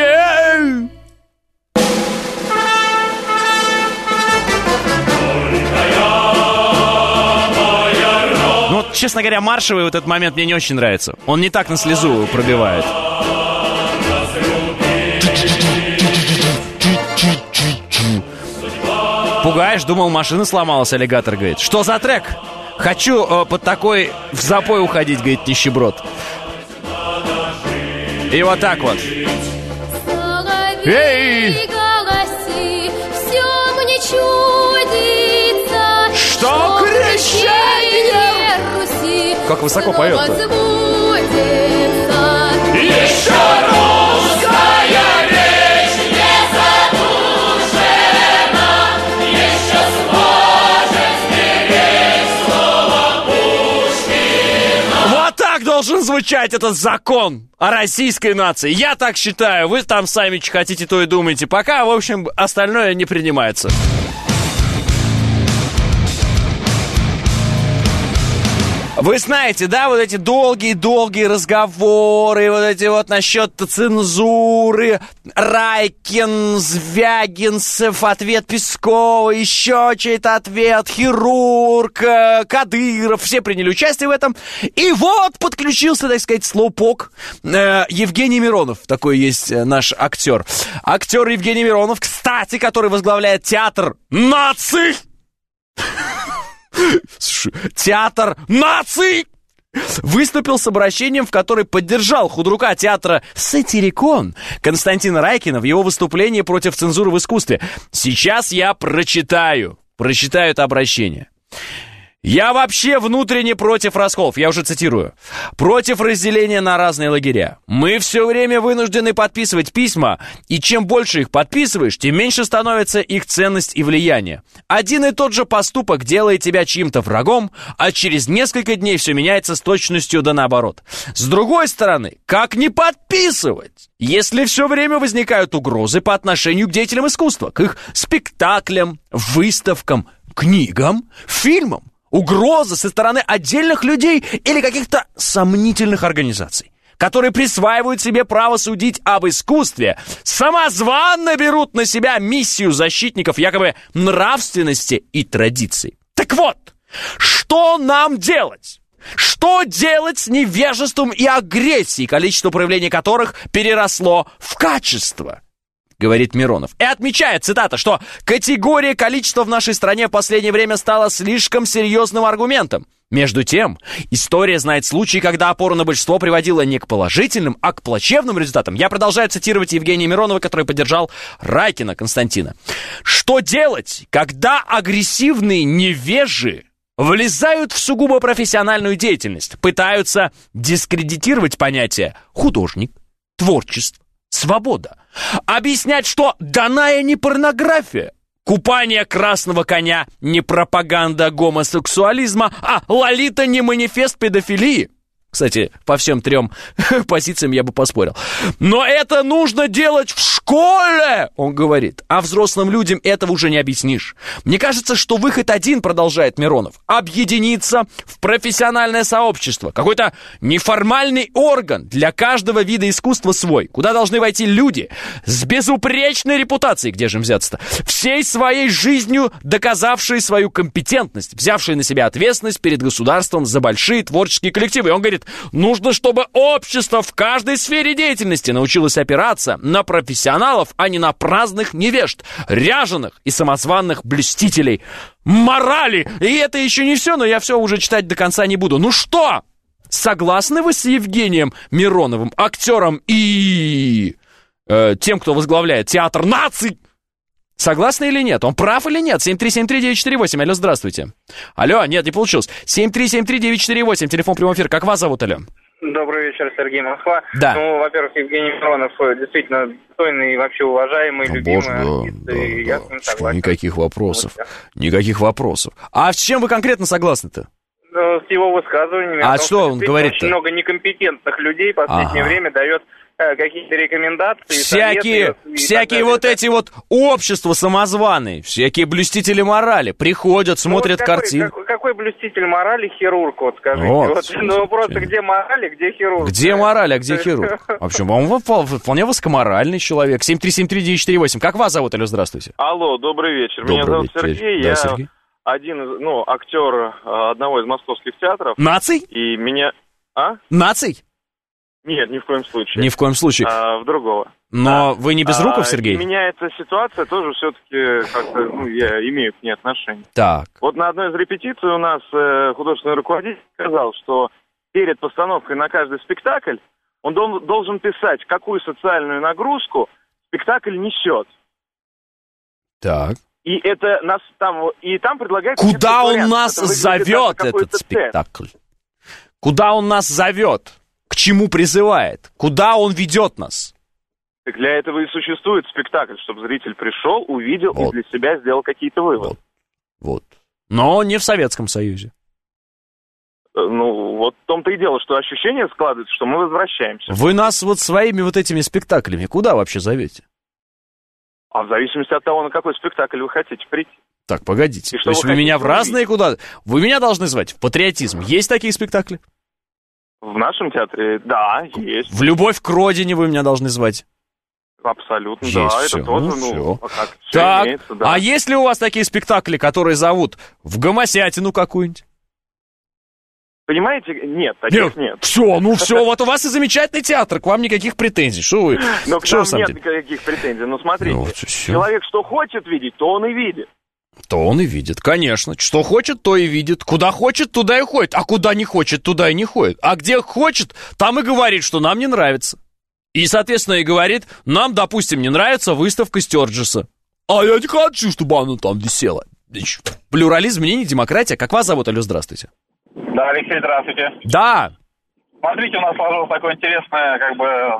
Ну вот, честно говоря, маршевый вот этот момент мне не очень нравится. Он не так на слезу пробивает. Пугаешь, думал, машина сломалась, аллигатор говорит. Что за трек? Хочу э, под такой в запой уходить, говорит нищеброд. И вот так вот. Эй! Что крещение Руси, как высоко поет-то. Еще русская речь не задушена, еще сможет сберечь слово Пушкина. Вот так должен звучать этот закон о российской нации. Я так считаю. Вы там сами хотите, то и думаете. Пока, в общем, остальное не принимается. Вы знаете, да, вот эти долгие-долгие разговоры, вот эти вот насчет цензуры, Райкин, Звягинцев, ответ Пескова, еще чей-то ответ, хирург, Кадыров, все приняли участие в этом. И вот подключился, так сказать, слоупок э, Евгений Миронов, такой есть наш актер. Актер Евгений Миронов, кстати, который возглавляет театр наций. Театр наций выступил с обращением, в котором поддержал худрука театра «Сатирикон» Константина Райкина в его выступлении против цензуры в искусстве. Сейчас я прочитаю, прочитаю это обращение. «Я вообще внутренне против расколов», я уже цитирую, «против разделения на разные лагеря. Мы все время вынуждены подписывать письма, и чем больше их подписываешь, тем меньше становится их ценность и влияние. Один и тот же поступок делает тебя чьим-то врагом, а через несколько дней все меняется с точностью да наоборот. С другой стороны, как не подписывать, если все время возникают угрозы по отношению к деятелям искусства, к их спектаклям, выставкам, книгам, фильмам? Угроза со стороны отдельных людей или каких-то сомнительных организаций, которые присваивают себе право судить об искусстве, самозванно берут на себя миссию защитников якобы нравственности и традиций. Так вот, что нам делать? Что делать с невежеством и агрессией, количество проявлений которых переросло в качество? Говорит Миронов. И отмечает, цитата, что категория количества в нашей стране в последнее время стала слишком серьезным аргументом. Между тем, история знает случаи, когда опора на большинство приводила не к положительным, а к плачевным результатам. Я продолжаю цитировать Евгения Миронова, который поддержал Райкина Константина. Что делать, когда агрессивные невежи влезают в сугубо профессиональную деятельность, пытаются дискредитировать понятие художник, творчество, свобода, объяснять, что данная не порнография, купание красного коня не пропаганда гомосексуализма, а Лолита не манифест педофилии. Кстати, по всем трем позициям я бы поспорил. Но это нужно делать в школе, он говорит. А взрослым людям этого уже не объяснишь. Мне кажется, что выход один, продолжает Миронов, объединиться в профессиональное сообщество. Какой-то неформальный орган для каждого вида искусства свой, куда должны войти люди с безупречной репутацией, где же им взяться-то, всей своей жизнью доказавшие свою компетентность, взявшие на себя ответственность перед государством за большие творческие коллективы. И он говорит, нужно, чтобы общество в каждой сфере деятельности научилось опираться на профессионалов, а не на праздных невежд, ряженых и самозванных блюстителей морали. И это еще не все, но я все уже читать до конца не буду. Ну что, согласны вы с Евгением Мироновым, актером и э, тем, кто возглавляет театр наций? Согласны или нет? Он прав или нет? семь три семь три девять четыре восемь. Алло, здравствуйте. Алло, нет, не получилось. семь три семь три девять четыре восемь. Телефон прямой эфир. Как вас зовут, алло? Добрый вечер, Сергей, Москва. Да. Ну, во-первых, Евгений Миронов действительно достойный и вообще уважаемый, О, любимый боже, да, артист. да, и да. я с ним согласен. Никаких вопросов. Вот, да. Никаких вопросов. А с чем вы конкретно согласны-то? Ну, с его высказываниями. А о том, что он действительно говорит-то? Очень много некомпетентных людей в последнее Ага. время дает э, какие-то рекомендации. Всякие, советы и всякие так далее. вот эти вот общества самозваные, всякие блюстители морали приходят, смотрят Ну, вот какой, картины. Какой, какой блюститель морали хирург, вот скажите. Вот, Вот, ну, просто где мораль, где хирург? Где мораль, а где хирург? А почему? Он вполне высокоморальный человек. семь три семь три девять четыре восемь. Как вас зовут, алло, здравствуйте? Алло, добрый вечер. Добрый Меня зовут вечер. Сергей. Да, я Сергей. один из, ну, актер э, одного из московских театров. Наций? И меня... А? Наций? Нет, ни в коем случае. Ни в коем случае. А, в другого. Но вы не Безруков, А, Сергей? и меня эта ситуация тоже все-таки как-то, ну, я имею к ней отношение. Так. Вот на одной из репетиций у нас э, художественный руководитель сказал, что перед постановкой на каждый спектакль он дол- должен писать, какую социальную нагрузку спектакль несет. Так. И это нас там, и там предлагается... Куда он вариант. нас Это выглядит зовет, как этот какой-то тест. спектакль? Куда он нас зовет? К чему призывает? Куда он ведет нас? Так для этого и существует спектакль, чтобы зритель пришел, увидел Вот. и для себя сделал какие-то выводы. Вот. Но не в Советском Союзе. Э, Ну, вот в том-то и дело, что ощущение складывается, что мы возвращаемся. Вы нас вот своими вот этими спектаклями куда вообще зовете? А в зависимости от того, на какой спектакль вы хотите прийти. Так, погодите. И что То есть вы вы меня в хотите разные куда... Вы меня должны звать в патриотизм. Есть такие спектакли? В нашем театре, да, есть. В любовь к родине вы меня должны звать. Абсолютно, Есть, да, всё, это тоже, ну, ну, всё. а как, всё Так, имеется, да. а есть ли у вас такие спектакли, которые зовут в гомосятину какую-нибудь? Понимаете, нет, таких нет. Все, ну все, вот у вас и замечательный театр, к вам никаких претензий. Что вы? Но к Что нам вы сам нет деле? никаких претензий. Ну, смотрите, Ну, вот всё. человек что хочет видеть, то он и видит. То он и видит, конечно. Что хочет, то и видит. Куда хочет, туда и ходит. А куда не хочет, туда и не ходит. А где хочет, там и говорит, что нам не нравится. И, соответственно, и говорит, нам, допустим, не нравится выставка Стёрджеса. А я не хочу, чтобы она там висела. Плюрализм, мнений, демократия. Как вас зовут, алло, здравствуйте. Да, Алексей, здравствуйте. Да. Смотрите, у нас сложилось такое интересное, как бы,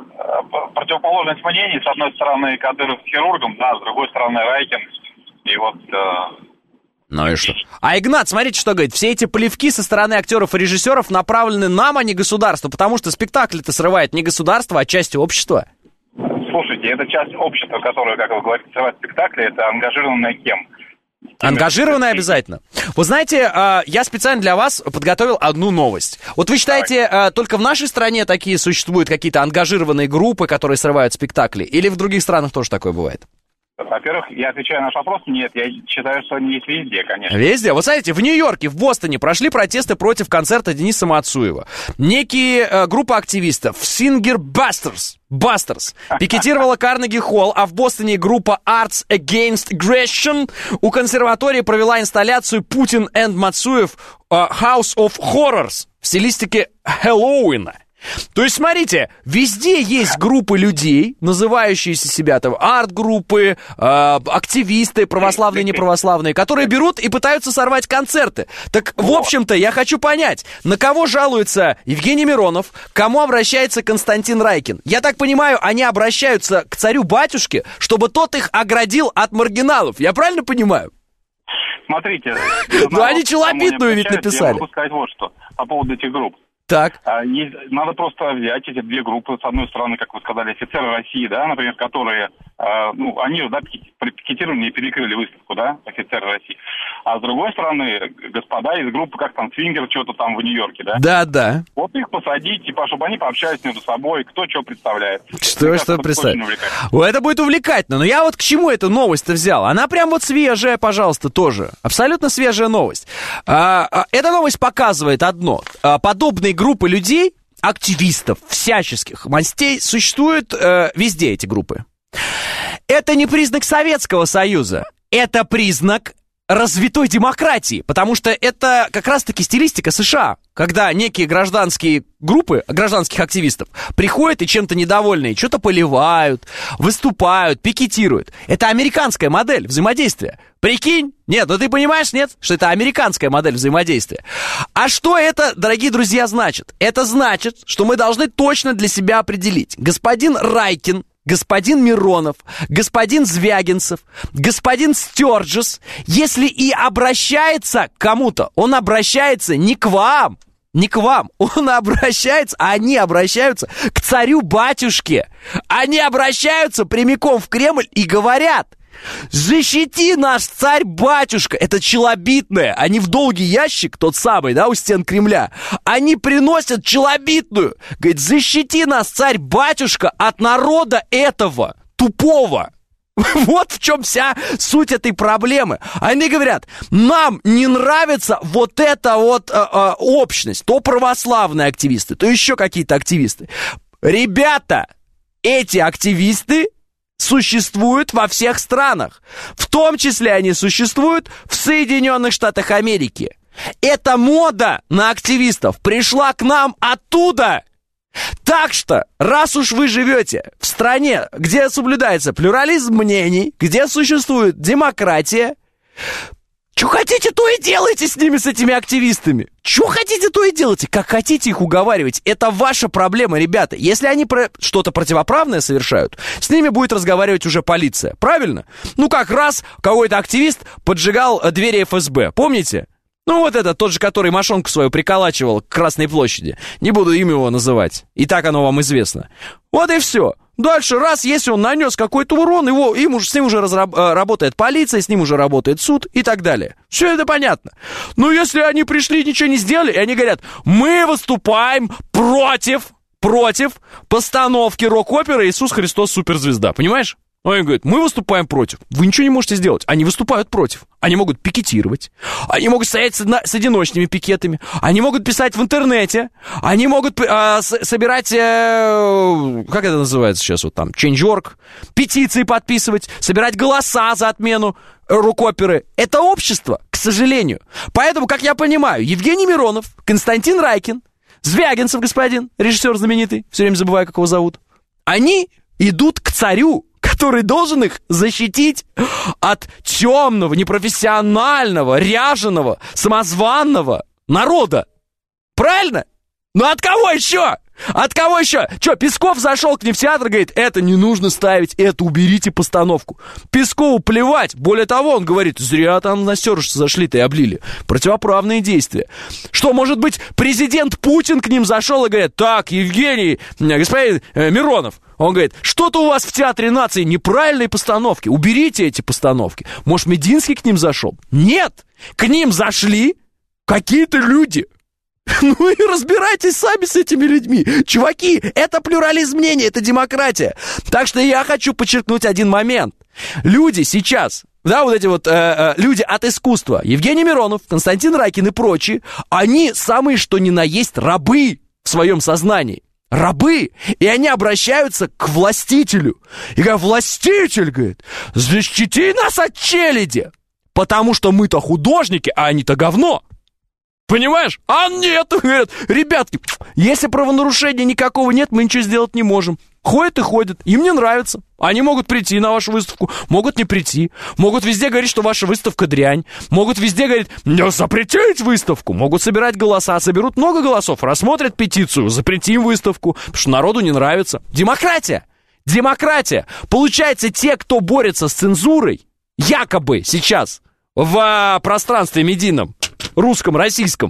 э, противоположность мнений. С одной стороны, Кадыров с хирургом, да, с другой стороны, Райкин. И вот... Э... Ну и что? А Игнат, смотрите, что говорит. Все эти плевки со стороны актеров и режиссеров направлены нам, а не государству, потому что спектакль-то срывает не государство, а часть общества. Слушайте, это часть общества, которая, как вы говорите, срывает спектакли, это ангажированная кем? Ангажированная обязательно. Вы знаете, я специально для вас подготовил одну новость. Вот вы считаете, только в нашей стране такие существуют какие-то ангажированные группы, которые срывают спектакли? Или в других странах тоже такое бывает? Во-первых, я отвечаю на ваш вопрос. Нет, я считаю, что они есть везде, конечно. Везде. Вот смотрите, в Нью-Йорке, в Бостоне прошли протесты против концерта Дениса Мацуева. Некие э, группа активистов Singer Busters, Busters пикетировала Карнеги-Холл, а в Бостоне группа Arts Against Aggression у консерватории провела инсталляцию «Путин and Мацуев House of Horrors» в стилистике Хэллоуина. То есть, смотрите, везде есть группы людей, называющиеся себя там арт-группы, э, активисты, православные, неправославные, которые берут и пытаются сорвать концерты. Так, в общем-то, я хочу понять, на кого жалуется Евгений Миронов, к кому обращается Константин Райкин? Я так понимаю, они обращаются к царю-батюшке, чтобы тот их оградил от маргиналов. Я правильно понимаю? Смотрите. Ну, они челобитную ведь написали. Я могу сказать вот что по поводу этих групп. Так. Есть, надо просто взять эти две группы. С одной стороны, как вы сказали, офицеры России, да, например, которые, э, ну, они же, да, пикетировали и перекрыли выставку, да, офицеры России. А с другой стороны, господа из группы, как там, Свингер, что-то там в Нью-Йорке, да? Да, да. Вот их посадить, типа, чтобы они пообщались между собой, кто что представляет. Что, Мне что кажется, представляет? Это будет увлекательно. Но я вот к чему эту новость-то взял? Она прям вот свежая, пожалуйста, тоже. Абсолютно свежая новость. А, эта новость показывает одно. Подобные группы людей, активистов всяческих мастей, существуют э, везде, эти группы. Это не признак Советского Союза. Это признак развитой демократии, потому что это как раз-таки стилистика США. когда некие гражданские группы, гражданских активистов, приходят и чем-то недовольные, что-то поливают, выступают, пикетируют. Это американская модель взаимодействия. Прикинь? Нет, ну ты понимаешь, нет, что это американская модель взаимодействия. А что это, дорогие друзья, значит? Это значит, что мы должны точно для себя определить. Господин Райкин, господин Миронов, господин Звягинцев, господин Стёрджес, если и обращается к кому-то, он обращается не к вам, не к вам, он обращается, они обращаются к царю-батюшке. Они обращаются прямиком в Кремль и говорят: защити наш царь-батюшка. Это челобитное. Они в долгий ящик, тот самый, да, у стен Кремля, они приносят челобитную. Говорит: защити нас, царь-батюшка, от народа этого тупого. Вот в чем вся суть этой проблемы. Они говорят: нам не нравится вот эта вот э, э, общность. То православные активисты, то еще какие-то активисты. Ребята, эти активисты существуют во всех странах. В том числе они существуют в Соединенных Штатах Америки. Эта мода на активистов пришла к нам оттуда. Так что, раз уж вы живете в стране, где соблюдается плюрализм мнений, где существует демократия, что хотите, то и делайте с ними, с этими активистами. Что хотите, то и делайте. Как хотите их уговаривать. Это ваша проблема, ребята. Если они про... что-то противоправное совершают, с ними будет разговаривать уже полиция. Правильно? Ну, как раз какой-то активист поджигал двери эф эс бэ. Помните? Ну, вот это, тот же, который мошонку свою приколачивал к Красной площади. Не буду имя его называть. И так оно вам известно. Вот и все. Дальше, раз, если он нанес какой-то урон, его, им уже, с ним уже разраб, работает полиция, с ним уже работает суд и так далее. Все это понятно. Но если они пришли, ничего не сделали, и они говорят: мы выступаем против, против постановки рок-оперы «Иисус Христос суперзвезда». Понимаешь? Они говорят: мы выступаем против. Вы ничего не можете сделать. Они выступают против. Они могут пикетировать. Они могут стоять с, с одиночными пикетами. Они могут писать в интернете. Они могут э, с, собирать, э, как это называется сейчас, вот там, change точка орг, петиции подписывать, собирать голоса за отмену рок-оперы. Это общество, к сожалению. Поэтому, как я понимаю, Евгений Миронов, Константин Райкин, Звягинцев господин, режиссер знаменитый, все время забываю, как его зовут, они идут к царю, который должен их защитить от темного, непрофессионального, ряженого, самозванного народа. Правильно? Ну от кого еще? От кого еще? Че, Песков зашел к ним в театр и говорит: это не нужно ставить, это уберите постановку. Пескову плевать. Более того, он говорит: зря там на стерожцы зашли-то и облили. Противоправные действия. Что, может быть, президент Путин к ним зашел и говорит: так, Евгений, господин э, Миронов, он говорит: что-то у вас в Театре нации неправильные постановки, уберите эти постановки. Может, Мединский к ним зашел? Нет, к ним зашли какие-то люди. Ну и разбирайтесь сами с этими людьми. Чуваки, это плюрализм мнений, это демократия. Так что я хочу подчеркнуть один момент. Люди сейчас, да, вот эти вот э, э, люди от искусства, Евгений Миронов, Константин Райкин и прочие, они самые что ни на есть рабы в своем сознании. Рабы, и они обращаются к властителю. И говорят: властитель, говорит, защити нас от челяди, потому что мы-то художники, а они-то говно. Понимаешь? А нет, говорят: ребятки, если правонарушения никакого нет, мы ничего сделать не можем. Ходят и ходят, им не нравится. Они могут прийти на вашу выставку, могут не прийти. Могут везде говорить, что ваша выставка дрянь. Могут везде говорить: не запретить выставку. Могут собирать голоса, соберут много голосов, рассмотрят петицию, запретим выставку, потому что народу не нравится. Демократия! Демократия! Получается, те, кто борется с цензурой, якобы сейчас в пространстве медийном, русском, российском,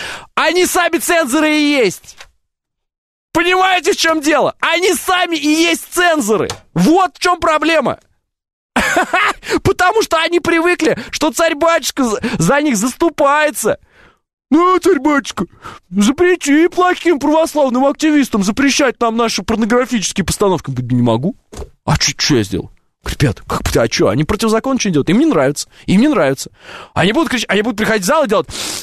они сами цензоры и есть. Понимаете, в чем дело? Они сами и есть цензоры. Вот в чем проблема. Потому что они привыкли, что царь-батюшка за них заступается. Ну, царь-батюшка, запрети плохим православным активистам запрещать нам наши порнографические постановки. Не могу. А что я сделал? Ребята, как бы, а что, они противозаконно что делают? Им не нравится, им не нравится. Они будут кричать, они будут приходить в зал и делать: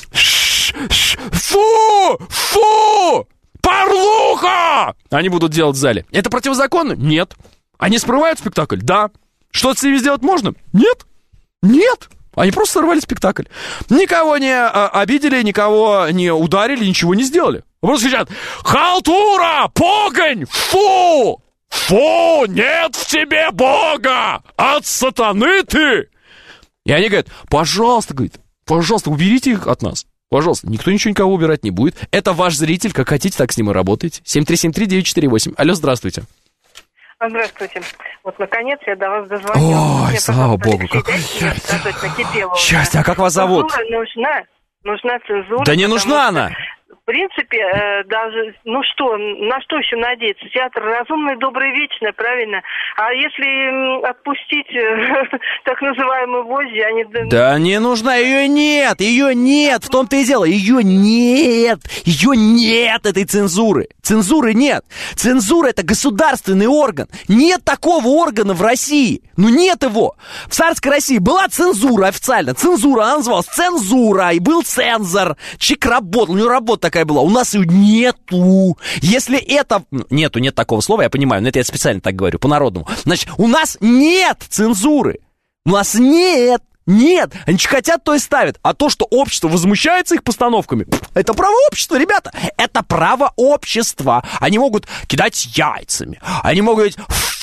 фу, фу, парлуха! Они будут делать в зале. Это противозаконно? Нет. Они скрывают спектакль? Да. Что-то с ними сделать можно? Нет. Нет. Они просто сорвали спектакль. Никого не а, обидели, никого не ударили, ничего не сделали. Просто кричат: «Халтура! Погонь! Фу! Фу! Нет в тебе Бога! От сатаны ты!» И они говорят: «Пожалуйста, говорит, пожалуйста, уберите их от нас. Пожалуйста». Никто ничего никого убирать не будет. Это ваш зритель, как хотите, так с ним и работаете. семь три семь три девять четыре восемь. Алло, здравствуйте. Здравствуйте. Вот, наконец, я до вас дозвонилась. Ой, Мне, слава богу, какое счастье. А как вас зовут? Цензура нужна. Нужна цензура. Да не нужна она. В принципе, э, даже, ну что, на что еще надеяться? Театр разумный, добрый, вечный, правильно? А если м, отпустить э, так называемую вожжи, они... Да не нужна, ее нет, ее нет, в том-то и дело, ее нет, ее нет, этой цензуры. Цензуры нет. Цензура — это государственный орган. Нет такого органа в России. Ну нет его. В царской России была цензура официально. Цензура, она называлась цензура, и был цензор. Чик работал, у него работа такая была. У нас ее нету. Если это... Нету, нет такого слова, я понимаю, но это я специально так говорю, по-народному. Значит, у нас нет цензуры. У нас нет. Нет, они что хотят, то и ставят. А то, что общество возмущается их постановками, это право общества, ребята. Это право общества. Они могут кидать яйцами. Они могут говорить: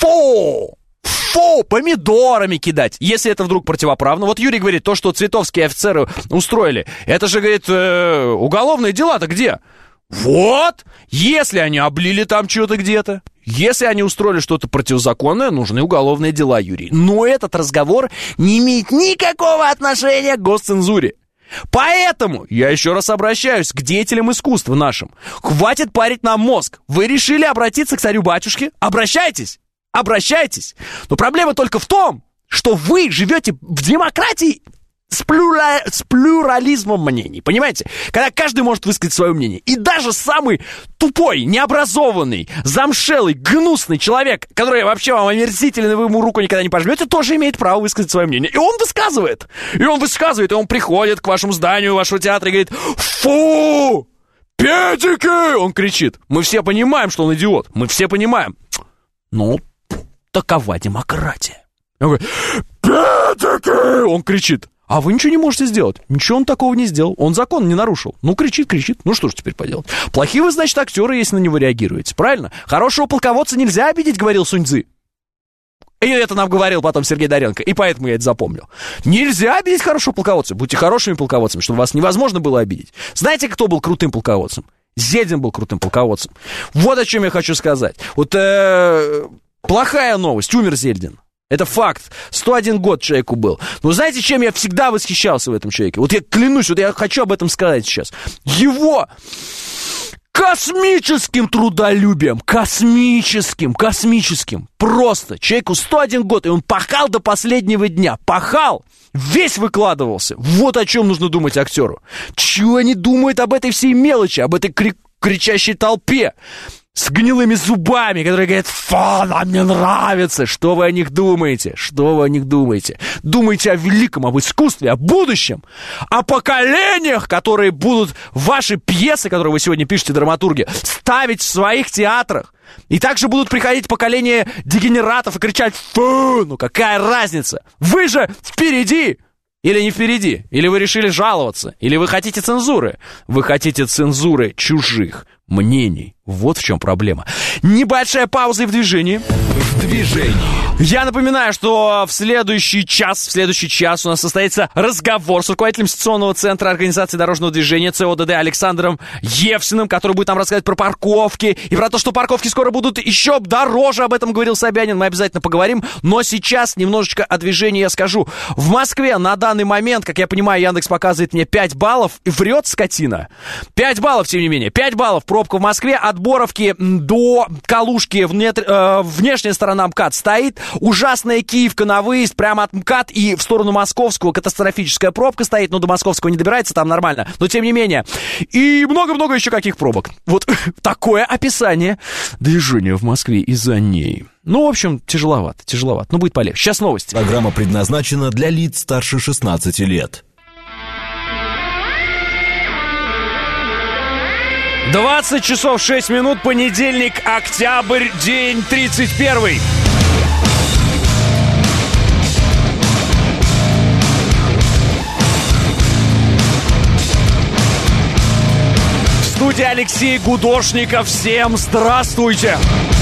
«Фу! Фу! Помидорами кидать», если это вдруг противоправно. Вот Юрий говорит, то, что цветовские офицеры устроили, это же, говорит, э, уголовные дела-то где? Вот! Если они облили там что-то где-то, если они устроили что-то противозаконное, нужны уголовные дела, Юрий. Но этот разговор не имеет никакого отношения к госцензуре. Поэтому я еще раз обращаюсь к деятелям искусства нашим. Хватит парить нам мозг. Вы решили обратиться к царю-батюшке? Обращайтесь! Обращайтесь! Но проблема только в том, что вы живете в демократии с, плюра... с плюрализмом мнений, понимаете? Когда каждый может высказать свое мнение. И даже самый тупой, необразованный, замшелый, гнусный человек, который вообще вам омерзителен, и вы ему руку никогда не пожмете, тоже имеет право высказать свое мнение. И он высказывает. И он высказывает, и он приходит к вашему зданию, вашего театра и говорит: «Фу! Педики!» Он кричит. Мы все понимаем, что он идиот. Мы все понимаем. Ну, такова демократия. Он говорит: «Педики!» Он кричит. А вы ничего не можете сделать. Ничего он такого не сделал. Он закон не нарушил. Ну, кричит, кричит. Ну, что ж теперь поделать? Плохие вы, значит, актеры, если на него реагируете. Правильно? Хорошего полководца нельзя обидеть, говорил Сунь-Цзы. И это нам говорил потом Сергей Доренко. И поэтому я это запомнил. Нельзя обидеть хорошего полководца. Будьте хорошими полководцами, чтобы вас невозможно было обидеть. Знаете, кто был крутым полководцем? Зельдин был крутым полководцем. Вот о чем я хочу сказать. Вот э, плохая новость. Умер Зельдин. Это факт. сто один год человеку был. Но знаете, чем я всегда восхищался в этом человеке? Вот я клянусь, вот я хочу об этом сказать сейчас. Его космическим трудолюбием. Космическим, космическим. Просто. Человеку сто один год, и он пахал до последнего дня. Пахал. Весь выкладывался. Вот о чем нужно думать актеру. Чего они думают об этой всей мелочи, об этой кри- кричащей толпе с гнилыми зубами, которые говорят: «Фу, нам не нравится». Что вы о них думаете? Что вы о них думаете? Думайте о великом, об искусстве, о будущем, о поколениях, которые будут ваши пьесы, которые вы сегодня пишете, драматурги, ставить в своих театрах. И также будут приходить поколения дегенератов и кричать: «Фу!» Ну какая разница? Вы же впереди! Или не впереди? Или вы решили жаловаться? Или вы хотите цензуры? Вы хотите цензуры чужих мнений. Вот в чем проблема. Небольшая пауза и в движении. В движении. Я напоминаю, что в следующий час, в следующий час у нас состоится разговор с руководителем Ситуационного центра организации дорожного движения ЦОДД Александром Евсиным, который будет нам рассказывать про парковки и про то, что парковки скоро будут еще дороже. Об этом говорил Собянин. Мы обязательно поговорим. Но сейчас немножечко о движении я скажу. В Москве на данный момент, как я понимаю, Яндекс показывает мне пять баллов. И врет скотина. пять баллов, тем не менее. пять баллов пробка в Москве. От Боровки до Калужки внет, э, внешняя сторона МКАД стоит. Ужасная Киевка на выезд прямо от МКАД и в сторону Московского катастрофическая пробка стоит. Но до Московского не добирается, там нормально. Но тем не менее. И много-много еще каких пробок. Вот такое описание движения в Москве и за ней. Ну, в общем, тяжеловато, тяжеловато. Но будет полегче. Сейчас новости. Программа предназначена для лиц старше шестнадцати лет. двадцать часов шесть минут, понедельник, октябрь, день тридцать первый. студии Алексей Гудошников. Всем здравствуйте!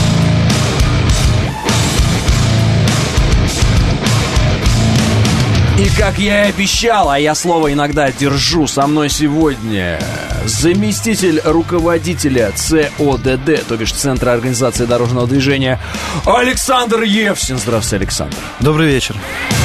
И как я и обещал, а я слово иногда держу, со мной сегодня заместитель руководителя ЦОДД, то бишь Центра организации дорожного движения, Александр Евсин. Здравствуйте, Александр. Добрый вечер.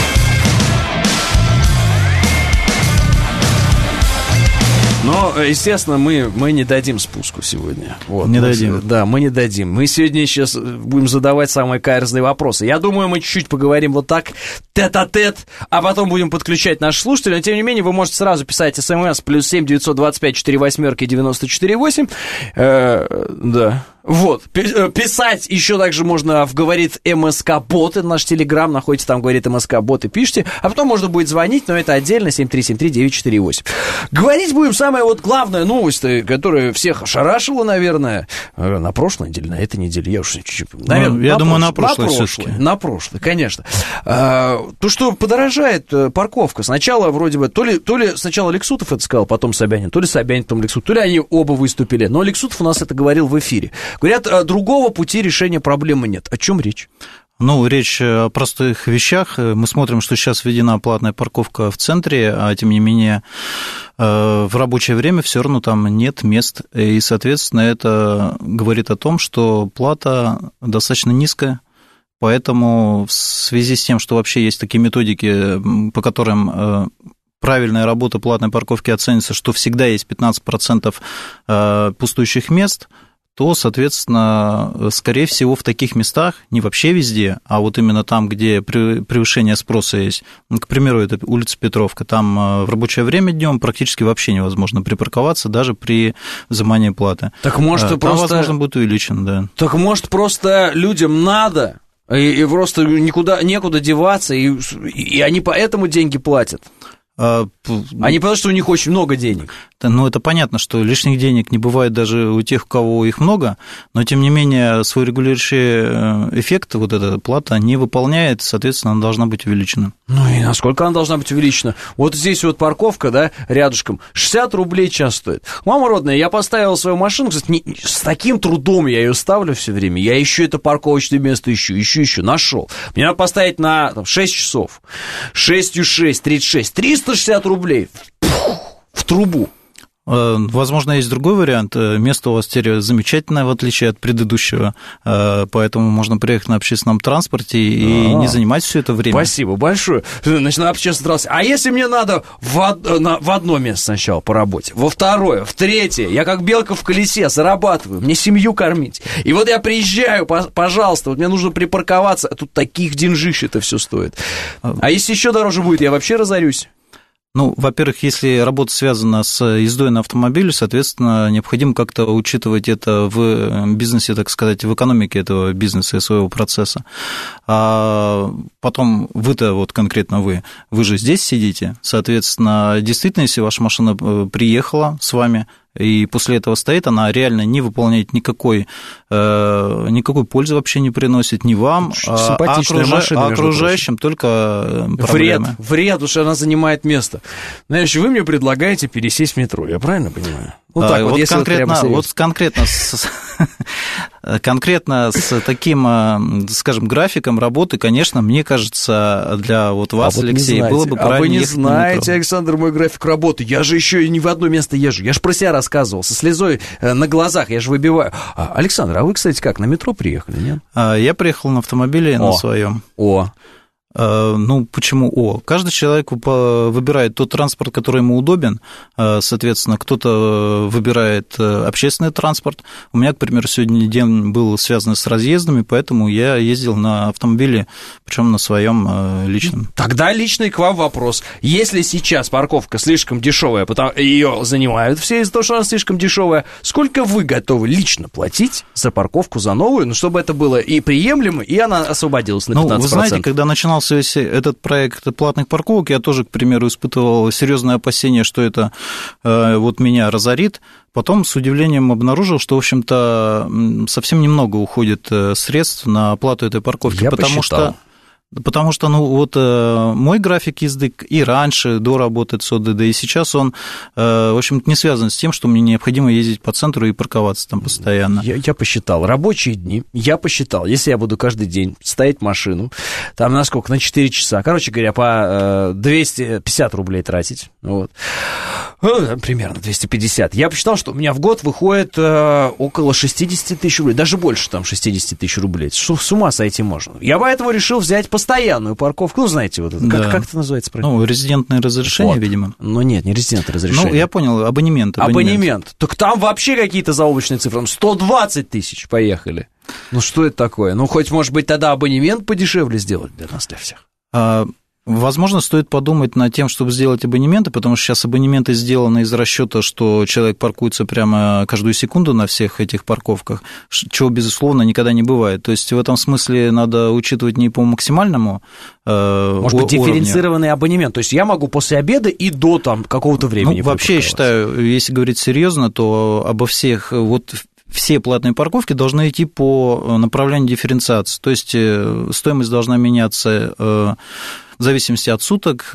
Но, естественно, мы, мы не дадим спуску сегодня. Вот. Не дадим. Да, мы не дадим. Мы сегодня сейчас будем задавать самые каверзные вопросы. Я думаю, мы чуть-чуть поговорим вот так, тет-а-тет, а потом будем подключать наших слушателей. Но, тем не менее, вы можете сразу писать смс плюс семь девятьсот двадцать пять четыре восьмерки девяносто четыре восемь. Э, да. Вот, писать еще также можно в «Говорит МСК-бот», это наш телеграм, находите там «Говорит МСК-бот» и пишите, а потом можно будет звонить, но это отдельно, семь три семь три девять четыре восемь. Говорить будем самая вот главная новость, которая всех ошарашила, наверное, на прошлой неделе, на этой неделе, я уж чуть-чуть... Наверное, ну, я на думаю, прошлой, на прошлой на все-таки. прошлой, на прошлой, конечно. А, то, что подорожает парковка, сначала вроде бы, то ли, то ли сначала Лексутов это сказал, потом Собянин, то ли Собянин, потом Лексутов, то ли они оба выступили, но Лексутов у нас это говорил в эфире. Говорят, другого пути решения проблемы нет. О чем речь? Ну, речь о простых вещах. Мы смотрим, что сейчас введена платная парковка в центре, а тем не менее в рабочее время все равно там нет мест. И, соответственно, это говорит о том, что плата достаточно низкая. Поэтому в связи с тем, что вообще есть такие методики, по которым правильная работа платной парковки оценится, что всегда есть пятнадцать процентов пустующих мест, то, соответственно, скорее всего, в таких местах, не вообще везде, а вот именно там, где превышение спроса есть, ну, к примеру, это улица Петровка, там в рабочее время днем практически вообще невозможно припарковаться, даже при взимании платы. Так может, там, просто... возможно, будет увеличен, да. Так может, просто людям надо, и, и просто никуда, некуда деваться, и, и они поэтому деньги платят? А не потому, что у них очень много денег. Ну, это понятно, что лишних денег не бывает даже у тех, у кого их много, но, тем не менее, свой регулирующий эффект, вот эта плата, не выполняет, соответственно, она должна быть увеличена. Ну, и насколько она должна быть увеличена? Вот здесь вот парковка, да, рядышком, шестьдесят рублей час стоит. Мама родная, я поставил свою машину, кстати, не, с таким трудом я ее ставлю все время, я ищу это парковочное место, ищу, ищу, ищу, нашел. Мне надо поставить на там, шесть часов, шесть шесть, тридцать шесть, триста шестьдесят рублей в трубу. Возможно, есть другой вариант. Место у вас теперь замечательное, в отличие от предыдущего, поэтому можно приехать на общественном транспорте и А-а-а. не занимать все это время. Спасибо большое. Значит, на общественном транспорте. А если мне надо в, од... на... в одно место сначала по работе, во второе, в третье, я как белка в колесе зарабатываю, мне семью кормить. И вот я приезжаю, пожалуйста, вот мне нужно припарковаться, а тут таких деньжищ это все стоит. А если еще дороже будет, я вообще разорюсь. Ну, во-первых, если работа связана с ездой на автомобиле, соответственно, необходимо как-то учитывать это в бизнесе, так сказать, в экономике этого бизнеса и своего процесса. А потом вы-то, вот конкретно вы, вы же здесь сидите, соответственно, действительно, если ваша машина приехала с вами, и после этого стоит, она реально не выполняет никакой, э, никакой пользы вообще не приносит ни вам, а, окружа... машина, а окружающим только проблемы. Вред, вред, потому что она занимает место. Знаешь, вы мне предлагаете пересесть в метро, я правильно понимаю? Вот, а, так вот, вот, если конкретно, вот, вот конкретно с... Конкретно с таким, скажем, графиком работы, конечно, мне кажется, для вот вас, а вот Алексей, было бы правильно. А вы не знаете, Александр, мой график работы. Я же еще и не в одно место езжу. Я же про себя рассказывал, со слезой на глазах, я же выбиваю. А, Александр, а вы, кстати, как, на метро приехали, нет? Я приехал на автомобиле О. на своем. О, Ну, почему О? Каждый человек выбирает тот транспорт, который ему удобен. Соответственно, кто-то выбирает общественный транспорт. У меня, к примеру, сегодня день был связан с разъездами, поэтому я ездил на автомобиле, причем на своем личном. Тогда личный к вам вопрос. Если сейчас парковка слишком дешевая, потому ее занимают все из-за того, что она слишком дешевая, сколько вы готовы лично платить за парковку, за новую, ну, чтобы это было и приемлемо, и она освободилась на пятнадцать процентов? Ну, вы знаете, когда начинался весь этот проект платных парковок, я тоже, к примеру, испытывал серьезное опасение, что это э, вот меня разорит. Потом с удивлением обнаружил, что, в общем-то, совсем немного уходит средств на оплату этой парковки, я потому посчитал. что... Потому что, ну, вот э, мой график езды и раньше, до работы ЦОДД, и сейчас он, э, в общем-то, не связан с тем, что мне необходимо ездить по центру и парковаться там постоянно. Я, я посчитал, рабочие дни, я посчитал, если я буду каждый день ставить машину, там на сколько, на четыре часа, короче говоря, по э, двести пятьдесят рублей тратить, вот, ну, примерно двести пятьдесят, я посчитал, что у меня в год выходит э, около шестьдесят тысяч рублей, даже больше там шестьдесят тысяч рублей, Ш, с ума сойти можно. Я поэтому решил взять постоянную парковку, ну, знаете, вот это, да. как, как это называется? Ну, резидентное разрешение, вот. видимо. Ну, нет, не резидентное разрешение. Ну, я понял, абонемент. Абонемент. абонемент. Так там вообще какие-то заоблачные цифры, сто двадцать тысяч, поехали. Ну, что это такое? Ну, хоть, может быть, тогда абонемент подешевле сделать для нас, для всех. А... Возможно, стоит подумать над тем, чтобы сделать абонементы, потому что сейчас абонементы сделаны из расчета, что человек паркуется прямо каждую секунду на всех этих парковках, чего, безусловно, никогда не бывает. То есть в этом смысле надо учитывать не по максимальному э, Может быть, уровню. Дифференцированный абонемент. То есть я могу после обеда и до там какого-то времени. Ну, вообще, я считаю, если говорить серьезно, то обо всех вот все платные парковки должны идти по направлению дифференциации. То есть стоимость должна меняться в зависимости от суток,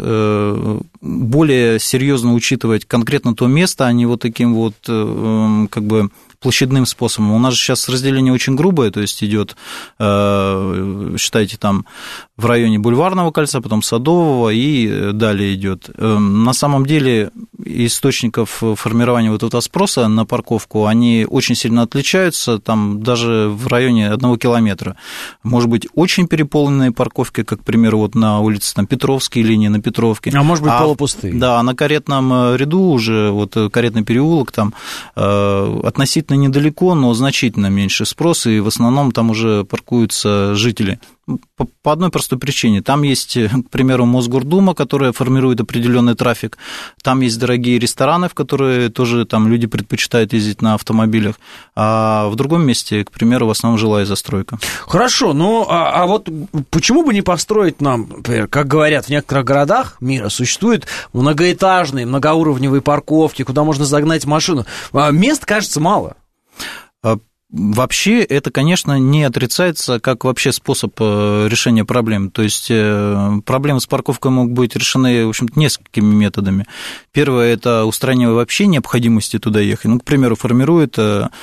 более серьезно учитывать конкретно то место, а не вот таким вот как бы площадным способом. У нас же сейчас разделение очень грубое, то есть идет, считайте, там в районе Бульварного кольца, потом Садового и далее идет. На самом деле источников формирования вот этого спроса на парковку, они очень сильно отличаются, там даже в районе одного километра. Может быть, очень переполненные парковки, как, к примеру, вот на улице там, Петровской линии, на Петровке. А может быть, а, полупустые. Да, на Каретном ряду уже, вот Каретный переулок, там относительно недалеко, но значительно меньше спрос, и в основном там уже паркуются жители. По, по одной простой причине. Там есть, к примеру, Мосгордума, которая формирует определенный трафик. Там есть дорогие рестораны, в которые тоже там люди предпочитают ездить на автомобилях. А в другом месте, к примеру, в основном жилая застройка. Хорошо, ну а, а вот почему бы не построить нам, например, как говорят, в некоторых городах мира существуют многоэтажные, многоуровневые парковки, куда можно загнать машину. Мест, кажется, мало. Вообще, это, конечно, не отрицается как вообще способ решения проблем. То есть проблемы с парковкой могут быть решены, в общем-то, несколькими методами. Первое – это устранение вообще необходимости туда ехать. Ну, к примеру, формирует